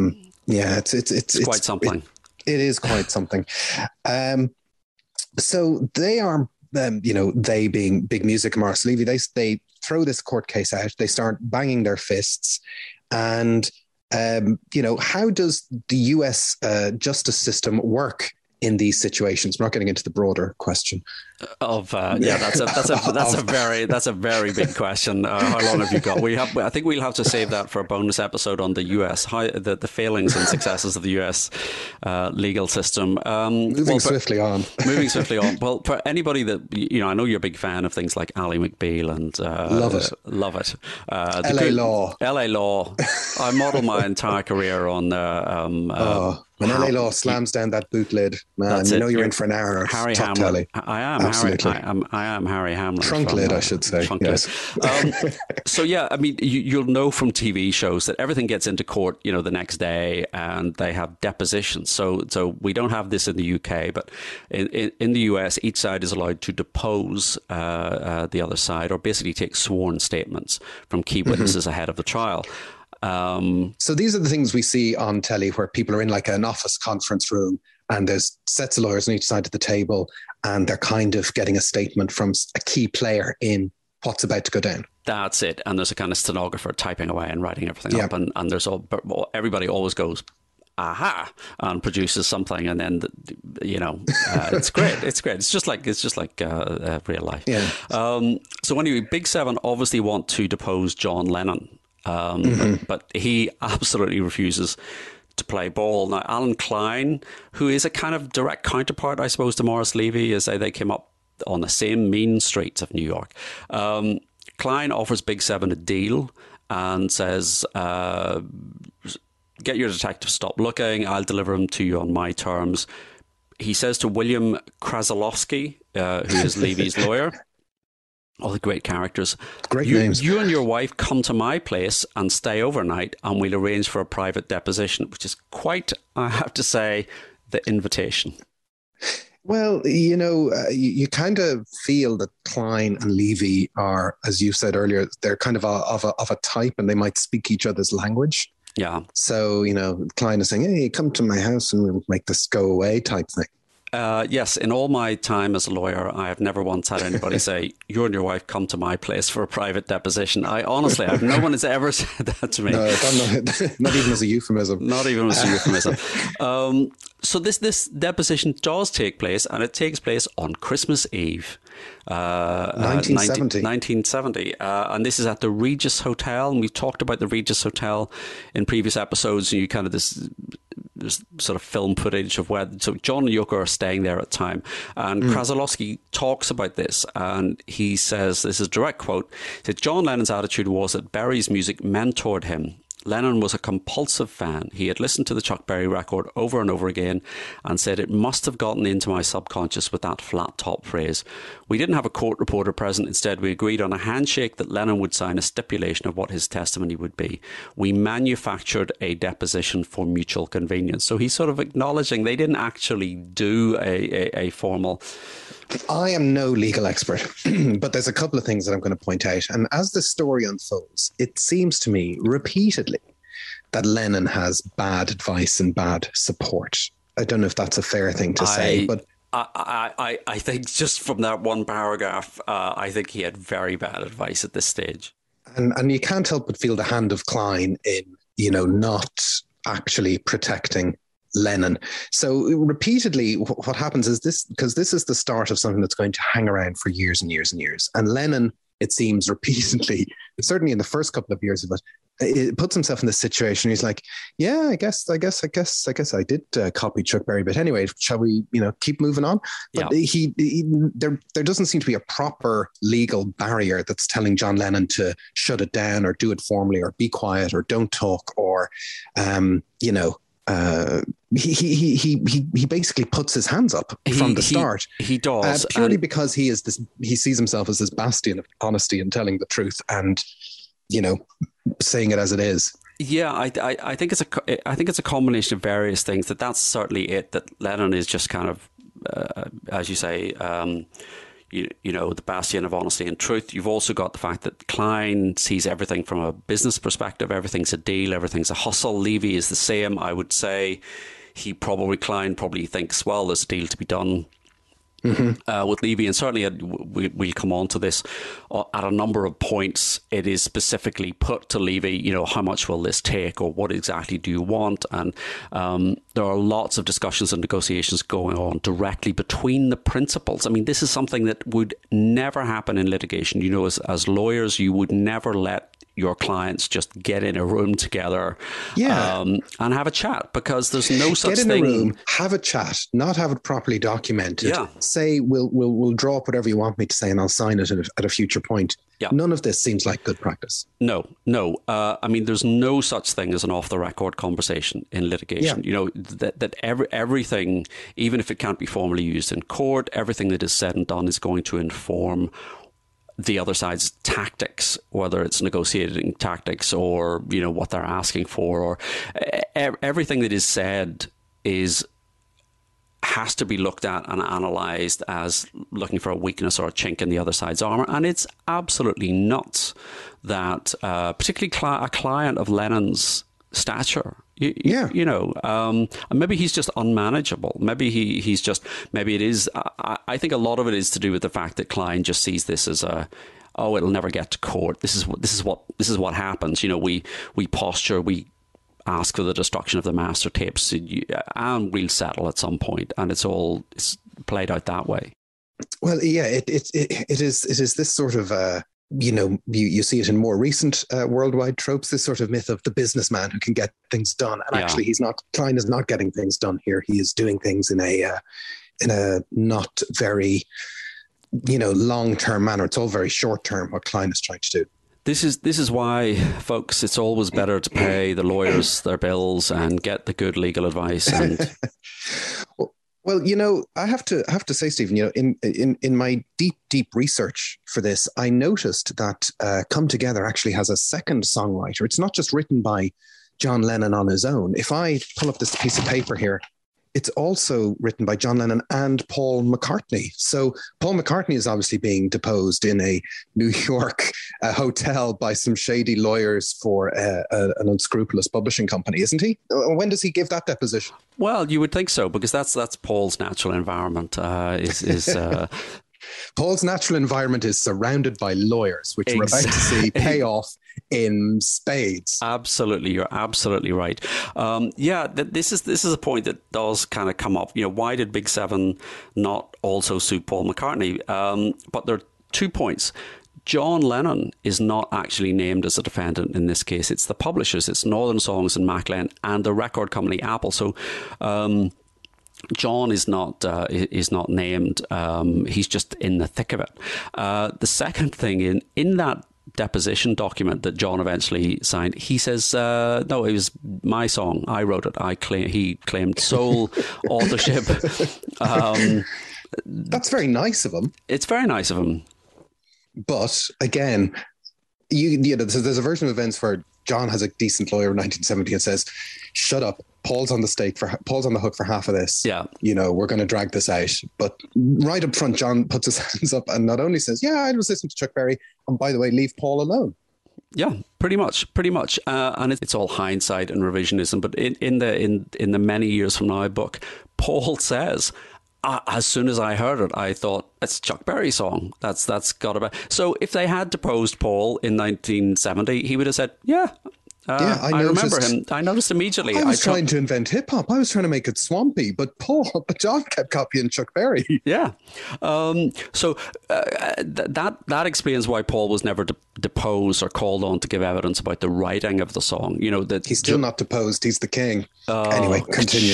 It's quite something. It is quite something. So they are, they being Big Music and Maurice Levy, they throw this court case out. They start banging their fists, and how does the US justice system work in these situations? We're not getting into the broader question of that's a very big question. How long have you got? I think we'll have to save that for a bonus episode on the US, the failings and successes of the US legal system. Moving swiftly on. Well, for anybody that I know you're a big fan of things like Ally McBeal and love it. LA Law. I model my entire career on when LA Law slams down that boot lid, man, you're in for an hour. Harry top Hamlin. telly. I am. Absolutely. I am Harry Hamlin. Trunk lid, I should say. Yes. So yeah, I mean, you'll know from TV shows that everything gets into court, the next day, and they have depositions. So we don't have this in the UK, but in the US, each side is allowed to depose the other side, or basically take sworn statements from key witnesses ahead of the trial. So these are the things we see on telly, where people are in like an office conference room and there's sets of lawyers on each side of the table, and they're kind of getting a statement from a key player in what's about to go down. That's it. And there's a kind of stenographer typing away and writing everything up, and there's everybody always goes, aha, and produces something, and then it's great. It's great. It's just like real life. Yeah. So anyway, Big Seven obviously want to depose John Lennon. But he absolutely refuses to play ball. Now, Alan Klein, who is a kind of direct counterpart, I suppose, to Morris Levy, as they came up on the same mean streets of New York. Klein offers Big Seven a deal and says, get your detective to stop looking. I'll deliver him to you on my terms. He says to William Krasilovsky, who is Levy's lawyer, all the great characters. Great names. You and your wife come to my place and stay overnight, and we'll arrange for a private deposition, which is quite, I have to say, the invitation. Well, you kind of feel that Klein and Levy are, as you said earlier, they're kind of a type, and they might speak each other's language. Yeah. So, Klein is saying, hey, come to my house and we'll make this go away type thing. Yes, in all my time as a lawyer, I have never once had anybody say, you and your wife come to my place for a private deposition. No one has ever said that to me. No, not even as a euphemism. Not even as a euphemism. So this deposition does take place, and it takes place on Christmas Eve. 1970. And this is at the Regis Hotel, and we've talked about the Regis Hotel in previous episodes, and you kind of this sort of film footage of so John and Yoko are staying there at the time, and Krasilovsky talks about this, and he says, this is a direct quote, that John Lennon's attitude was that Berry's music mentored him. Lennon was a compulsive fan. He had listened to the Chuck Berry record over and over again and said it must have gotten into my subconscious with that flat top phrase. We didn't have a court reporter present. Instead, we agreed on a handshake that Lennon would sign a stipulation of what his testimony would be. We manufactured a deposition for mutual convenience. So he's sort of acknowledging they didn't actually do a formal... I am no legal expert, but there's a couple of things that I'm going to point out. And as the story unfolds, it seems to me repeatedly that Lennon has bad advice and bad support. I don't know if that's a fair thing to say, but I think just from that one paragraph, I think he had very bad advice at this stage. And you can't help but feel the hand of Klein in, not actually protecting Lennon. So repeatedly what happens is this, because this is the start of something that's going to hang around for years and years and years. And Lennon, it seems repeatedly, certainly in the first couple of years of it puts himself in this situation. He's like, yeah, I guess I did copy Chuck Berry, but anyway, shall we, keep moving on? But there doesn't seem to be a proper legal barrier that's telling John Lennon to shut it down or do it formally or be quiet or don't talk or, he basically puts his hands up from the start. He does purely because he sees himself as this bastion of honesty and telling the truth and saying it as it is. Yeah, I think it's a combination of various things. That's certainly it. That Lennon is just kind of, as you say, the bastion of honesty and truth. You've also got the fact that Klein sees everything from a business perspective. Everything's a deal. Everything's a hustle. Levy is the same. I would say Klein probably thinks, well, there's a deal to be done. with Levy, and certainly we'll come on to this at a number of points. It is specifically put to Levy, how much will this take, or what exactly do you want? And there are lots of discussions and negotiations going on directly between the principals. I mean, this is something that would never happen in litigation. As lawyers, you would never let your clients just get in a room together and have a chat, because there's no such thing. Get in a room, have a chat, not have it properly documented. Yeah. Say, we'll draw up whatever you want me to say and I'll sign it at a future point. Yeah. None of this seems like good practice. No. I mean, there's no such thing as an off-the-record conversation in litigation. Yeah. That everything, even if it can't be formally used in court, everything that is said and done is going to inform the other side's tactics, whether it's negotiating tactics or, what they're asking for, or everything that is said has to be looked at and analysed as looking for a weakness or a chink in the other side's armour. And it's absolutely nuts that particularly a client of Lennon's stature, maybe he's just unmanageable. Maybe maybe it is. I think a lot of it is to do with the fact that Klein just sees this as it'll never get to court. This is what happens. We posture, we ask for the destruction of the master tapes, and we'll settle at some point, and it's played out that way. Well, yeah, it is this sort of. You see it in more recent worldwide tropes, this sort of myth of the businessman who can get things done. And actually, Klein is not getting things done here. He is doing things in a not very, long-term manner. It's all very short-term, what Klein is trying to do. This is why, folks, it's always better to pay the lawyers their bills and get the good legal advice. And Well, I have to say, Stephen, in my deep research for this, I noticed that Come Together actually has a second songwriter. It's not just written by John Lennon on his own. If I pull up this piece of paper here, it's also written by John Lennon and Paul McCartney. So Paul McCartney is obviously being deposed in a New York hotel by some shady lawyers for an unscrupulous publishing company, isn't he? When does he give that deposition? Well, you would think so, because that's Paul's natural environment. Paul's natural environment is surrounded by lawyers, which we're about to see pay off in spades. Absolutely, you're absolutely right. This is a point that does kind of come up. Why did Big Seven not also sue Paul McCartney? But there are 2 points. John Lennon is not actually named as a defendant in this case. It's the publishers. It's Northern Songs and Maclean and the record company Apple. So John is not named. He's just in the thick of it. The second thing in that deposition document that John eventually signed, he says, no, it was my song. I wrote it. He claimed sole authorship. That's very nice of him. It's very nice of him. But again, there's a version of events where John has a decent lawyer in 1970 and says, shut up. Paul's on the hook for half of this. Yeah. We're going to drag this out. But right up front, John puts his hands up and not only says, yeah, I was listening to Chuck Berry. And by the way, leave Paul alone. Yeah, pretty much. And it's all hindsight and revisionism. But in the Many Years From Now book, Paul says, as soon as I heard it, I thought, it's Chuck Berry's song. That's got to be. So if they had deposed Paul in 1970, he would have said, yeah. I remember him. I noticed immediately. I was trying to invent hip hop. I was trying to make it swampy, but John kept copying Chuck Berry. Yeah. So that explains why Paul was never deposed or called on to give evidence about the writing of the song. That he's still not deposed. He's the king. Anyway, continue.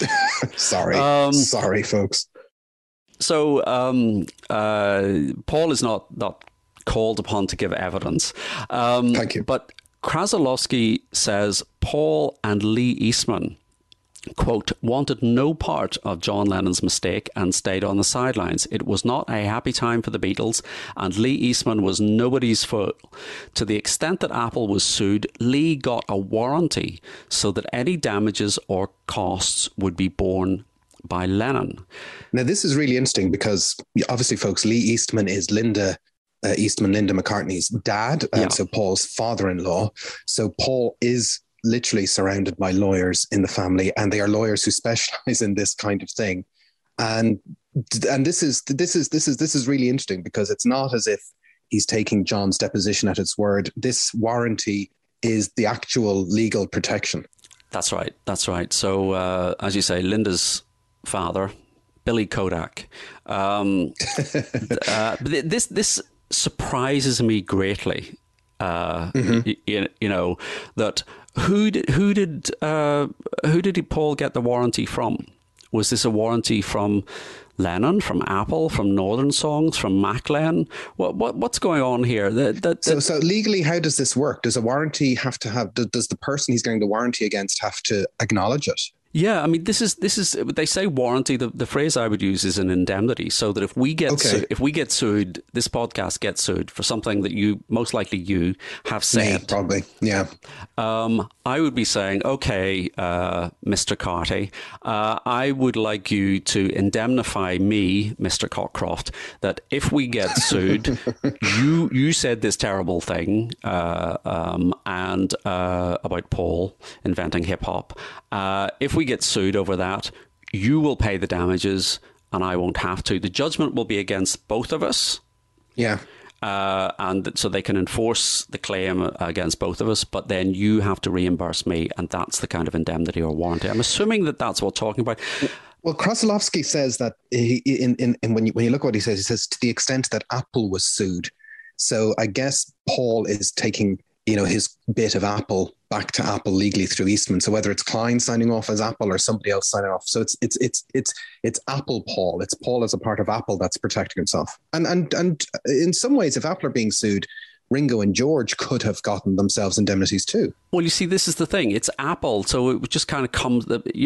Sorry, folks. So Paul is not called upon to give evidence. Thank you. But Krasilovsky says Paul and Lee Eastman, quote, wanted no part of John Lennon's mistake and stayed on the sidelines. It was not a happy time for the Beatles, and Lee Eastman was nobody's fool. To the extent that Apple was sued, Lee got a warranty so that any damages or costs would be borne by Lennon. Now, this is really interesting because obviously, folks, Lee Eastman is Linda McCartney's dad, so Paul's father-in-law. So Paul is literally surrounded by lawyers in the family, and they are lawyers who specialize in this kind of thing. And and this is really interesting because it's not as if he's taking John's deposition at its word. This warranty is the actual legal protection. That's right. That's right. So, as you say, Linda's father, Billy Kodak. This surprises me greatly. You know that who did Paul get the warranty from? Was this a warranty from Lennon, from Apple, from Northern Songs, from Maclen? What's going on here? So legally, how does this work? Does a warranty have to have? Does the person he's getting the warranty against have to acknowledge it? Yeah, I mean, this is they say warranty. The phrase I would use is an indemnity. So that if we get sued, this podcast gets sued for something that you most likely you have said. Me, probably, yeah. I would be saying, okay, Mr. Carty, I would like you to indemnify me, Mr. Cockcroft, that if we get sued, you said this terrible thing and about Paul inventing hip hop. If we get sued over that, you will pay the damages and I won't have to. The judgment will be against both of us. Yeah. And so they can enforce the claim against both of us, but then you have to reimburse me, and that's the kind of indemnity or warranty. I'm assuming that that's what we're talking about. Well, Krasilovsky says that when you look at what he says to the extent that Apple was sued. So I guess Paul is taking his bit of Apple back to Apple legally through Eastman. So whether it's Klein signing off as Apple or somebody else signing off, so it's Apple Paul. It's Paul as a part of Apple that's protecting himself. And in some ways, if Apple are being sued, Ringo and George could have gotten themselves indemnities too. Well, you see, this is the thing. It's Apple, so it just kind of comes.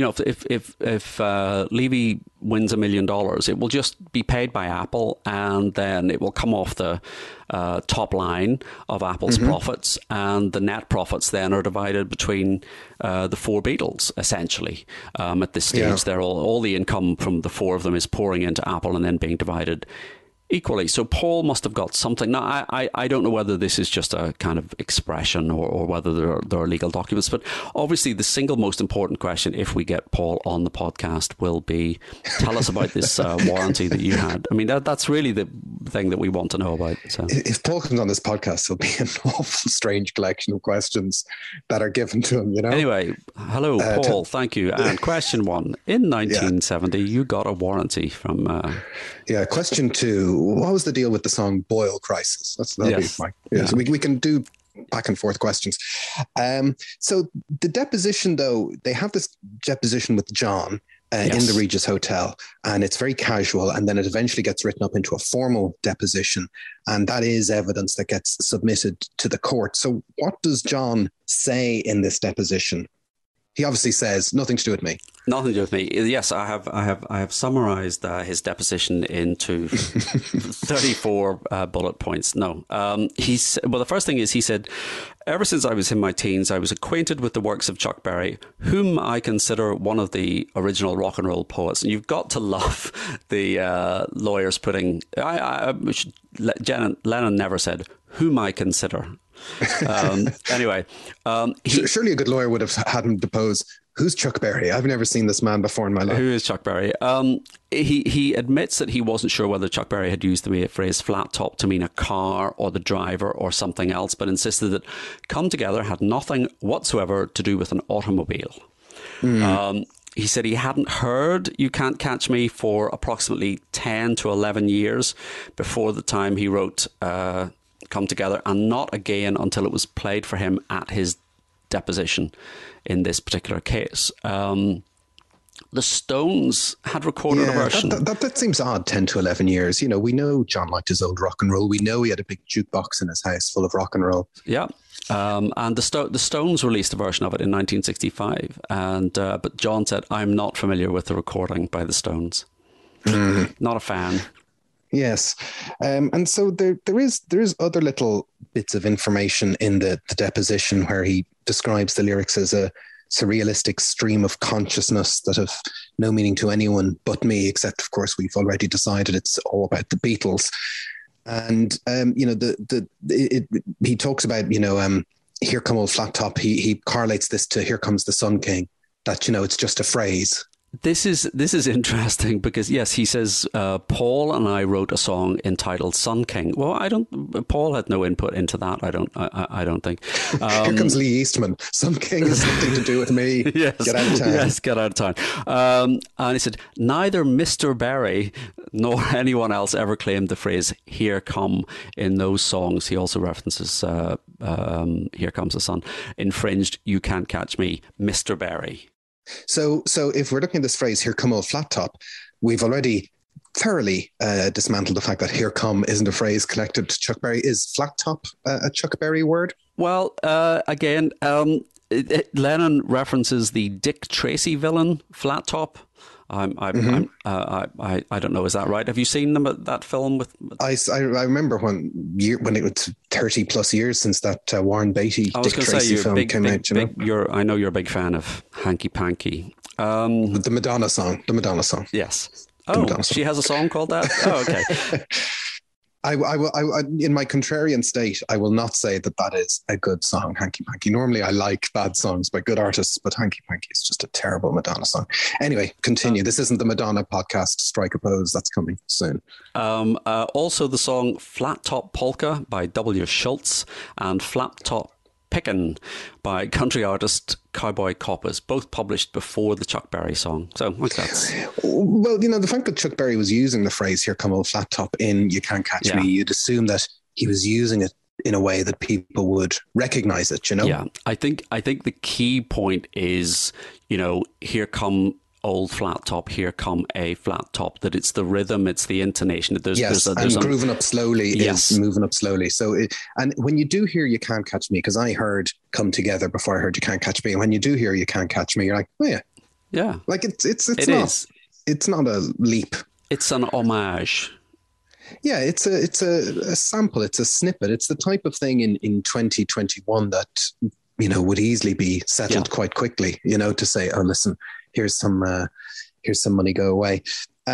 If Levy wins $1 million, it will just be paid by Apple, and then it will come off the top line of Apple's profits, and the net profits then are divided between the four Beatles, essentially. At this stage, they're all the income from the four of them is pouring into Apple and then being divided equally. So Paul must have got something. Now, I don't know whether this is just a kind of expression or whether there are legal documents, but obviously the single most important question, if we get Paul on the podcast, will be, tell us about this warranty that you had. I mean, that's really the thing that we want to know about. So. If Paul comes on this podcast, there'll be an awful strange collection of questions that are given to him, Anyway, hello, Paul, thank you. And question one, in 1970, you got a warranty from... question two, what was the deal with the song Boyle Crisis? That'll be fine. So we can do back and forth questions. So the deposition, though, they have this deposition with John in the Regis Hotel, and it's very casual, and then it eventually gets written up into a formal deposition, and that is evidence that gets submitted to the court. So what does John say in this deposition? He obviously says nothing to do with me. Nothing to do with me. Yes, I have summarised his deposition into 34 bullet points. No, the first thing is he said, ever since I was in my teens, I was acquainted with the works of Chuck Berry, whom I consider one of the original rock and roll poets. And you've got to love the lawyers putting. Lennon never said whom I consider. Anyway, surely a good lawyer would have had him depose, who's Chuck Berry? I've never seen this man before in my life. Who is Chuck Berry? He admits that he wasn't sure whether Chuck Berry had used the phrase flat top to mean a car or the driver or something else, but insisted that Come Together had nothing whatsoever to do with an automobile. He said he hadn't heard You Can't Catch Me for approximately 10 to 11 years before the time he wrote Come Together, and not again until it was played for him at his deposition in this particular case. The Stones had recorded a version. That seems odd, 10 to 11 years. We know John liked his old rock and roll. We know he had a big jukebox in his house full of rock and roll. Yeah. And the Stones released a version of it in 1965. But John said, I'm not familiar with the recording by the Stones. Not a fan. Yes. And so there is other little bits of information in the deposition where he describes the lyrics as a surrealistic stream of consciousness that have no meaning to anyone but me, except, of course, we've already decided it's all about the Beatles. And, he talks about, Here Come Old Flat Top. He correlates this to Here Comes the Sun King, that, it's just a phrase. This is interesting because, yes, he says, Paul and I wrote a song entitled Sun King. Well, Paul had no input into that. I don't think. Here comes Lee Eastman. Sun King has nothing to do with me. Yes, get out of town. Yes, get out of town. And he said, neither Mr. Berry nor anyone else ever claimed the phrase "Here Come" in those songs. He also references "Here Comes the Sun." Infringed, "You Can't Catch Me," Mr. Berry. So if we're looking at this phrase, "Here come old flat top," we've already thoroughly dismantled the fact that "here come" isn't a phrase connected to Chuck Berry. Is flat top a Chuck Berry word? Well, again, Lennon references the Dick Tracy villain, Flat Top. I don't know. Is that right? Have you seen that film? I remember when it was 30 plus years since that Warren Beatty Dick Tracy film came out. I know you're a big fan of Hanky Panky. The Madonna song. Yes. Oh, she has a song called that? Oh, okay. I in my contrarian state, I will not say that is a good song, Hanky Panky. Normally I like bad songs by good artists, but Hanky Panky is just a terrible Madonna song. Anyway, continue. This isn't the Madonna podcast, Strike a Pose. That's coming soon. Also the song Flat Top Polka by W. Schultz and Flat Top Pickin' by country artist Cowboy Coppers, both published before the Chuck Berry song. So that's... Well, the fact that Chuck Berry was using the phrase "Here come old flat top" in "You Can't Catch Me," you'd assume that he was using it in a way that people would recognize it, Yeah, I think the key point is, here come old flat top, here come a flat top, that it's the rhythm, it's the intonation. There's grooving up slowly is moving up slowly. So, and when you do hear "You Can't Catch Me," because I heard "Come Together" before I heard "You Can't Catch Me," and when you do hear "You Can't Catch Me," you're like, oh yeah, like it's not a leap. It's an homage. Yeah, it's a sample. It's a snippet. It's the type of thing in 2021 that would easily be settled quite quickly. To say, oh, listen, here's some money, go away.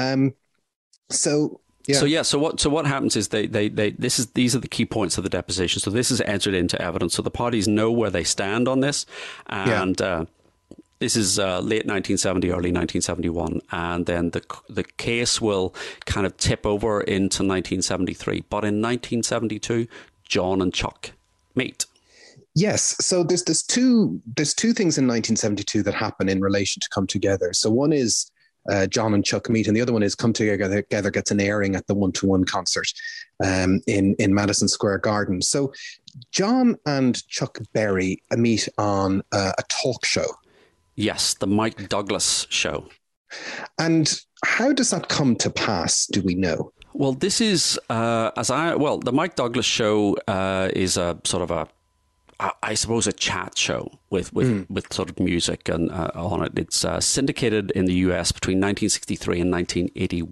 So what happens is these are the key points of the deposition. So this is entered into evidence. So the parties know where they stand on this, and this is late 1970, early 1971, and then the case will kind of tip over into 1973. But in 1972, John and Chuck meet. Yes. So there's two things in 1972 that happen in relation to Come Together. So one is John and Chuck meet, and the other one is Come Together gets an airing at the 1-to-1 concert in Madison Square Garden. So John and Chuck Berry meet on a talk show. Yes, the Mike Douglas Show. And how does that come to pass? Do we know? Well, this is the Mike Douglas Show is a sort of I suppose a chat show with sort of music and on it. It's syndicated in the US between 1963 and 1981.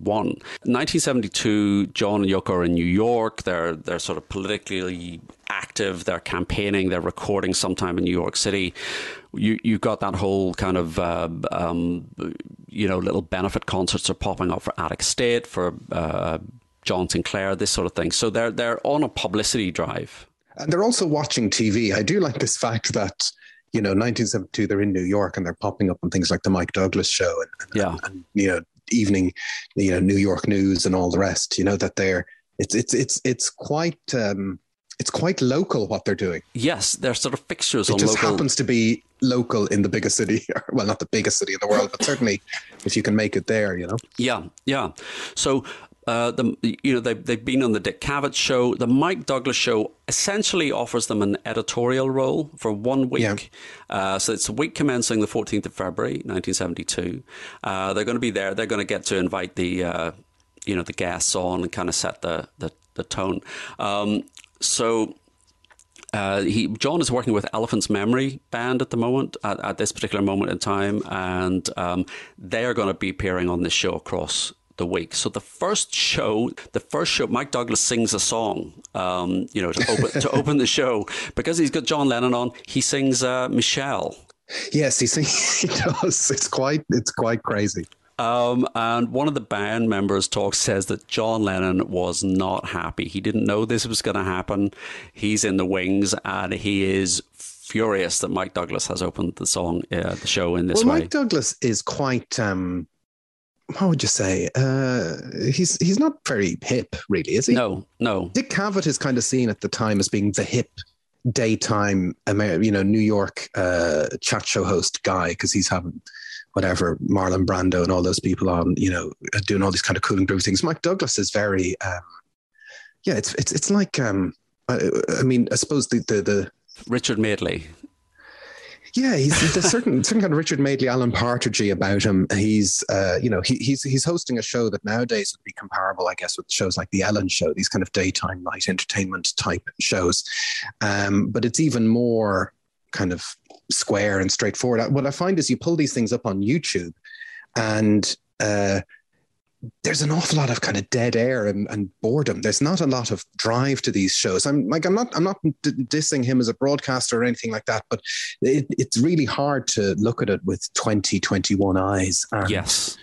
1972, John and Yoko are in New York. They're sort of politically active. They're campaigning. They're recording sometime in New York City. You've got that whole kind of little benefit concerts are popping up for Attic State, for John Sinclair, this sort of thing. So they're on a publicity drive. And they're also watching TV. I do like this fact that, 1972, they're in New York and they're popping up on things like the Mike Douglas Show and evening, New York news and all the rest, that it's quite local what they're doing. Yes, they're sort of fixtures on local. It just happens to be local in the biggest city. Well, not the biggest city in the world, but certainly if you can make it there, Yeah. So they've been on the Dick Cavett Show. The Mike Douglas Show essentially offers them an editorial role for 1 week. Yeah. So it's a week commencing the 14th of February, 1972. They're going to be there. They're going to get to invite the guests on and kind of set the tone. John is working with Elephant's Memory Band at the moment, at this particular moment in time, and they are going to be appearing on this show across the week. So the first show, Mike Douglas sings a song, to open the show. Because he's got John Lennon on, he sings Michelle. Yes, he does. It's quite crazy. And one of the band members says that John Lennon was not happy. He didn't know this was going to happen. He's in the wings and he is furious that Mike Douglas has opened the show in this way. Mike Douglas is quite, what would you say? He's not very hip, really, is he? No. Dick Cavett is kind of seen at the time as being the hip daytime, New York chat show host guy, because he's having whatever Marlon Brando and all those people on, doing all these kind of cool and groovy things. Mike Douglas is very, it's like, I suppose the Richard Madeley. Yeah, there's certain kind of Richard Madeley, Alan Partridge about him. He's he's hosting a show that nowadays would be comparable, I guess, with shows like the Ellen Show, these kind of daytime night entertainment type shows. But it's even more kind of square and straightforward. What I find is you pull these things up on YouTube, and there's an awful lot of kind of dead air and boredom. There's not a lot of drive to these shows. I'm not dissing him as a broadcaster or anything like that, but it's really hard to look at it with 2021 eyes. And, yes.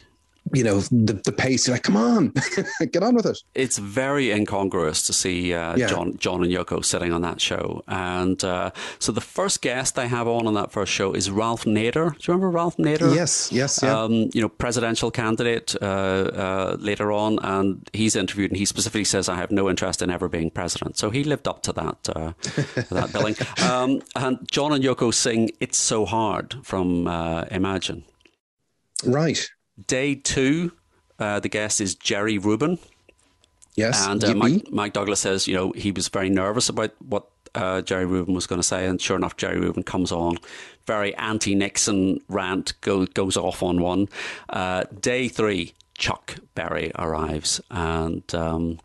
The pace, you're like, come on, get on with it. It's very incongruous to see John and Yoko sitting on that show. And so the first guest I have on that first show is Ralph Nader. Do you remember Ralph Nader? Yes. Yeah. Presidential candidate later on. And he's interviewed, and he specifically says, I have no interest in ever being president. So he lived up to that billing. And John and Yoko sing It's So Hard from Imagine. Right. Day 2, the guest is Jerry Rubin. Yes. And Mike Douglas says, he was very nervous about what Jerry Rubin was going to say. And sure enough, Jerry Rubin comes on. Very anti-Nixon rant goes off on one. Day 3, Chuck Berry arrives. And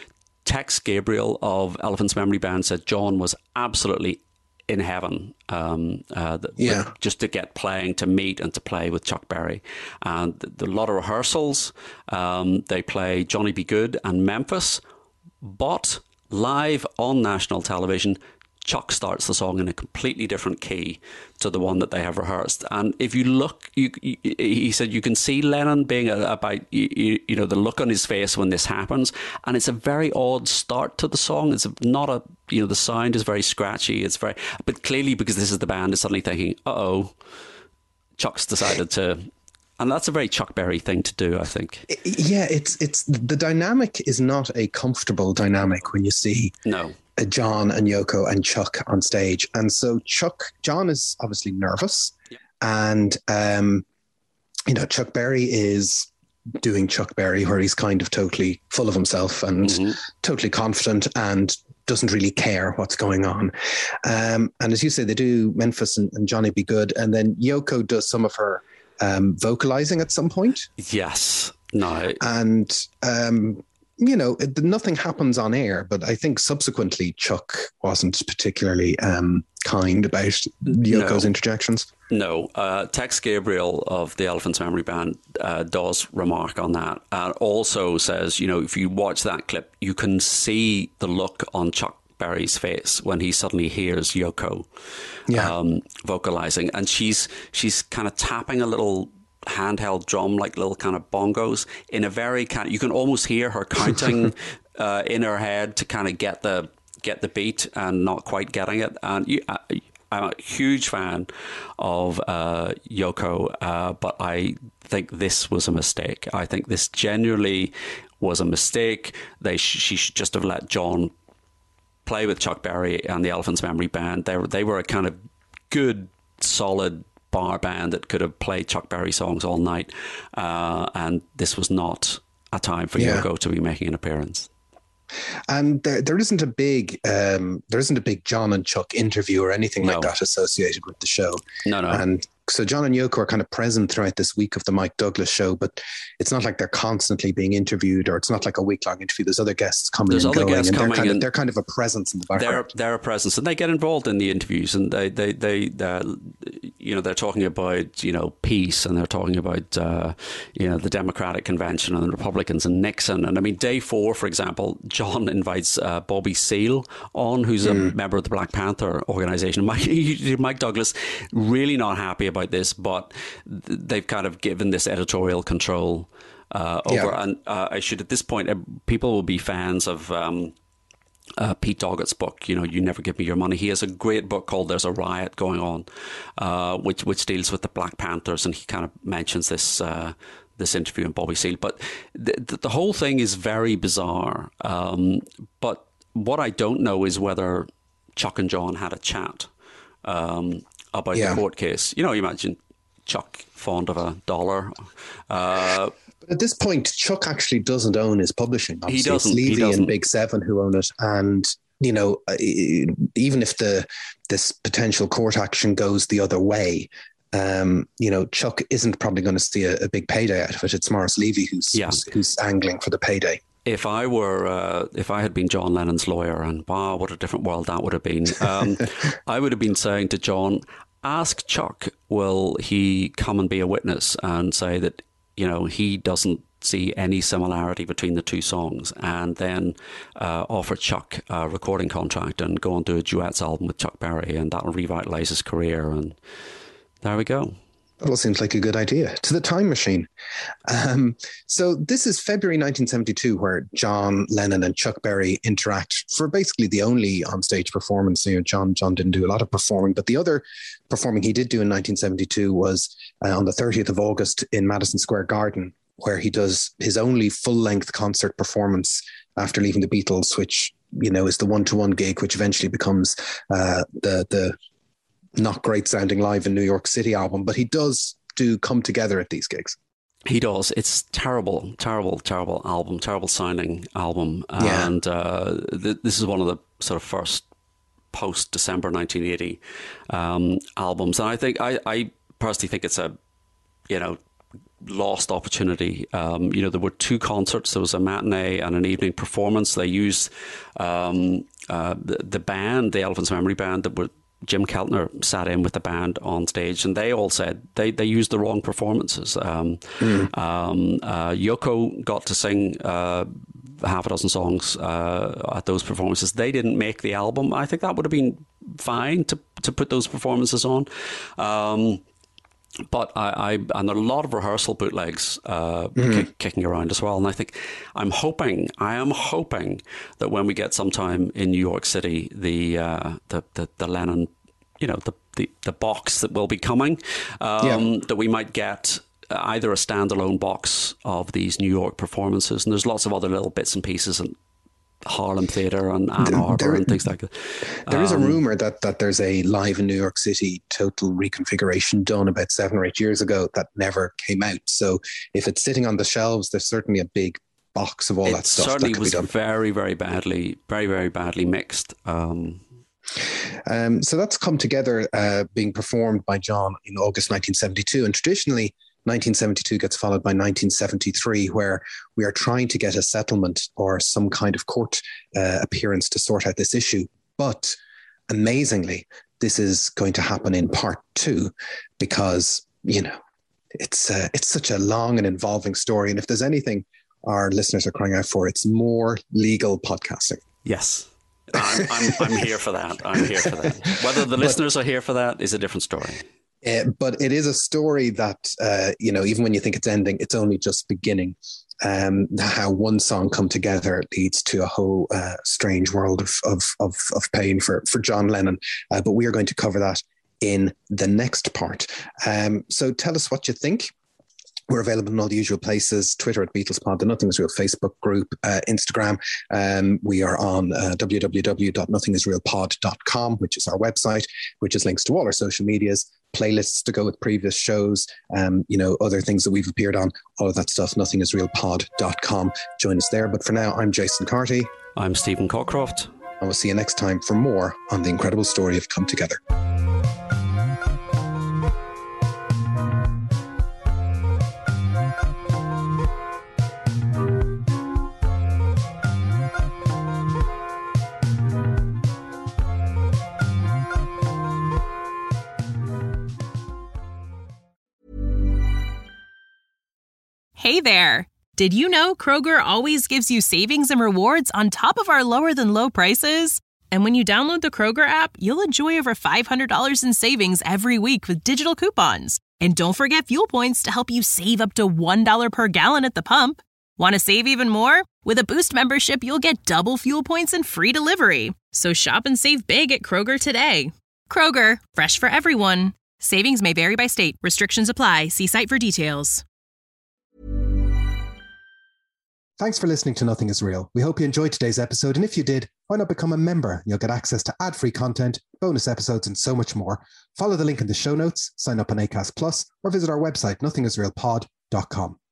Tex Gabriel of Elephant's Memory Band said John was absolutely in heaven, just to get playing, to meet and to play with Chuck Berry. And a lot of rehearsals. They play Johnny B. Good and Memphis, but live on national television, Chuck starts the song in a completely different key to the one that they have rehearsed. And if you look, he said you can see Lennon being about the look on his face when this happens, and it's a very odd start to the song. It's not a the sound is very scratchy. But clearly because this is the band, is suddenly thinking, Chuck's decided to. And that's a very Chuck Berry thing to do, I think. Yeah, it's the dynamic is not a comfortable dynamic when you see John and Yoko and Chuck on stage. And so John is obviously nervous, and Chuck Berry is doing Chuck Berry, where he's kind of totally full of himself and totally confident and doesn't really care what's going on. And as you say, they do Memphis and Johnny B. Good, and then Yoko does some of her vocalizing at some point. Yes. No. And, nothing happens on air, but I think subsequently Chuck wasn't particularly kind about Yoko's interjections. No. Tex Gabriel of the Elephant's Memory Band does remark on that, and also says, if you watch that clip, you can see the look on Chuck Berry's face when he suddenly hears Yoko vocalizing, and she's kind of tapping a little handheld drum, like little kind of bongos, in a very you can almost hear her counting in her head to kind of get the beat and not quite getting it. And I'm a huge fan of Yoko, but I think this was a mistake. I think this genuinely was a mistake. She should just have let John play with Chuck Berry and the Elephant's Memory Band. They were a kind of good, solid bar band that could have played Chuck Berry songs all night, and this was not a time for Yoko to be making an appearance. And there isn't a big John and Chuck interview or anything like that associated with the show. No. And so John and Yoko are kind of present throughout this week of the Mike Douglas show, but it's not like they're constantly being interviewed, or it's not like a week-long interview. There's other guests coming and going, and they're kind of a presence in the background. They're a presence, and they get involved in the interviews, and they're talking about peace, and they're talking about the Democratic Convention and the Republicans and Nixon. And I mean, day 4, for example, John invites Bobby Seale on, who's a member of the Black Panther organization. Mike Douglas really not happy about this, but they've kind of given this editorial control over. And I should, at this point, people will be fans of Pete Doggett's book, You Never Give Me Your Money. He has a great book called There's a Riot Going On, which deals with the Black Panthers, and he kind of mentions this interview in Bobby Seale. But the whole thing is very bizarre. But what I don't know is whether Chuck and John had a chat about the court case. You imagine Chuck fond of $1. At this point, Chuck actually doesn't own his publishing. Obviously. He doesn't. It's Levy he doesn't. and Big Seven who own it. And, even if this potential court action goes the other way, Chuck isn't probably going to see a big payday out of it. It's Morris Levy who's angling for the payday. If I had been John Lennon's lawyer, and wow, what a different world that would have been, I would have been saying to John, ask Chuck, will he come and be a witness and say that, he doesn't see any similarity between the two songs, and then offer Chuck a recording contract and go and do a duets album with Chuck Berry, and that'll revitalize his career. And there we go. That all seems like a good idea. To the time machine. So this is February 1972, where John Lennon and Chuck Berry interact for basically the only onstage performance. John didn't do a lot of performing, but the other performing he did do in 1972 was on the 30th of August in Madison Square Garden, where he does his only full-length concert performance after leaving the Beatles, which, is the one-to-one gig, which eventually becomes the not great sounding Live in New York City album. But he does come together at these gigs. He does. It's terrible album, terrible sounding album. Yeah. And this is one of the sort of first post-December 1980 albums. And I personally think it's a, lost opportunity. There were two concerts. There was a matinee and an evening performance. They used the band, the Elephant's Memory Band, that were Jim Keltner sat in with the band on stage, and they all said they used the wrong performances. Yoko got to sing half a dozen songs at those performances. They didn't make the album. I think that would have been fine to put those performances on. But and there are a lot of rehearsal bootlegs kicking around as well. And I am hoping that when we get sometime in New York City, the Lennon, the box that will be coming, that we might get either a standalone box of these New York performances. And there's lots of other little bits and pieces and Harlem Theatre and Ann Arbor and things like that. There is a rumor that there's a Live in New York City total reconfiguration done about 7 or 8 years ago that never came out. So if it's sitting on the shelves, there's certainly a big box of all that stuff. It certainly was very, very badly mixed. So that's come together, being performed by John in August 1972. And traditionally, 1972 gets followed by 1973, where we are trying to get a settlement or some kind of court appearance to sort out this issue. But amazingly, this is going to happen in part 2 because, it's such a long and involving story. And if there's anything our listeners are crying out for, it's more legal podcasting. Yes. I'm here for that. Whether the listeners are here for that is a different story. But it is a story that, even when you think it's ending, it's only just beginning. How one song come together leads to a whole strange world of pain for John Lennon. But we are going to cover that in the next part. So tell us what you think. We're available in all the usual places: Twitter at BeatlesPod, the Nothing Is Real Facebook group, Instagram. We are on www.nothingisrealpod.com, which is our website, which is links to all our social medias, playlists to go with previous shows, other things that we've appeared on, all of that stuff, nothingisrealpod.com. Join us there. But for now, I'm Jason Carty. I'm Stephen Cockcroft. And we'll see you next time for more on the incredible story of Come Together. Hey there! Did you know Kroger always gives you savings and rewards on top of our lower-than-low prices? And when you download the Kroger app, you'll enjoy over $500 in savings every week with digital coupons. And don't forget fuel points to help you save up to $1 per gallon at the pump. Want to save even more? With a Boost membership, you'll get double fuel points and free delivery. So shop and save big at Kroger today. Kroger, fresh for everyone. Savings may vary by state. Restrictions apply. See site for details. Thanks for listening to Nothing Is Real. We hope you enjoyed today's episode, and if you did, why not become a member? You'll get access to ad-free content, bonus episodes, and so much more. Follow the link in the show notes, sign up on Acast Plus, or visit our website, nothingisrealpod.com.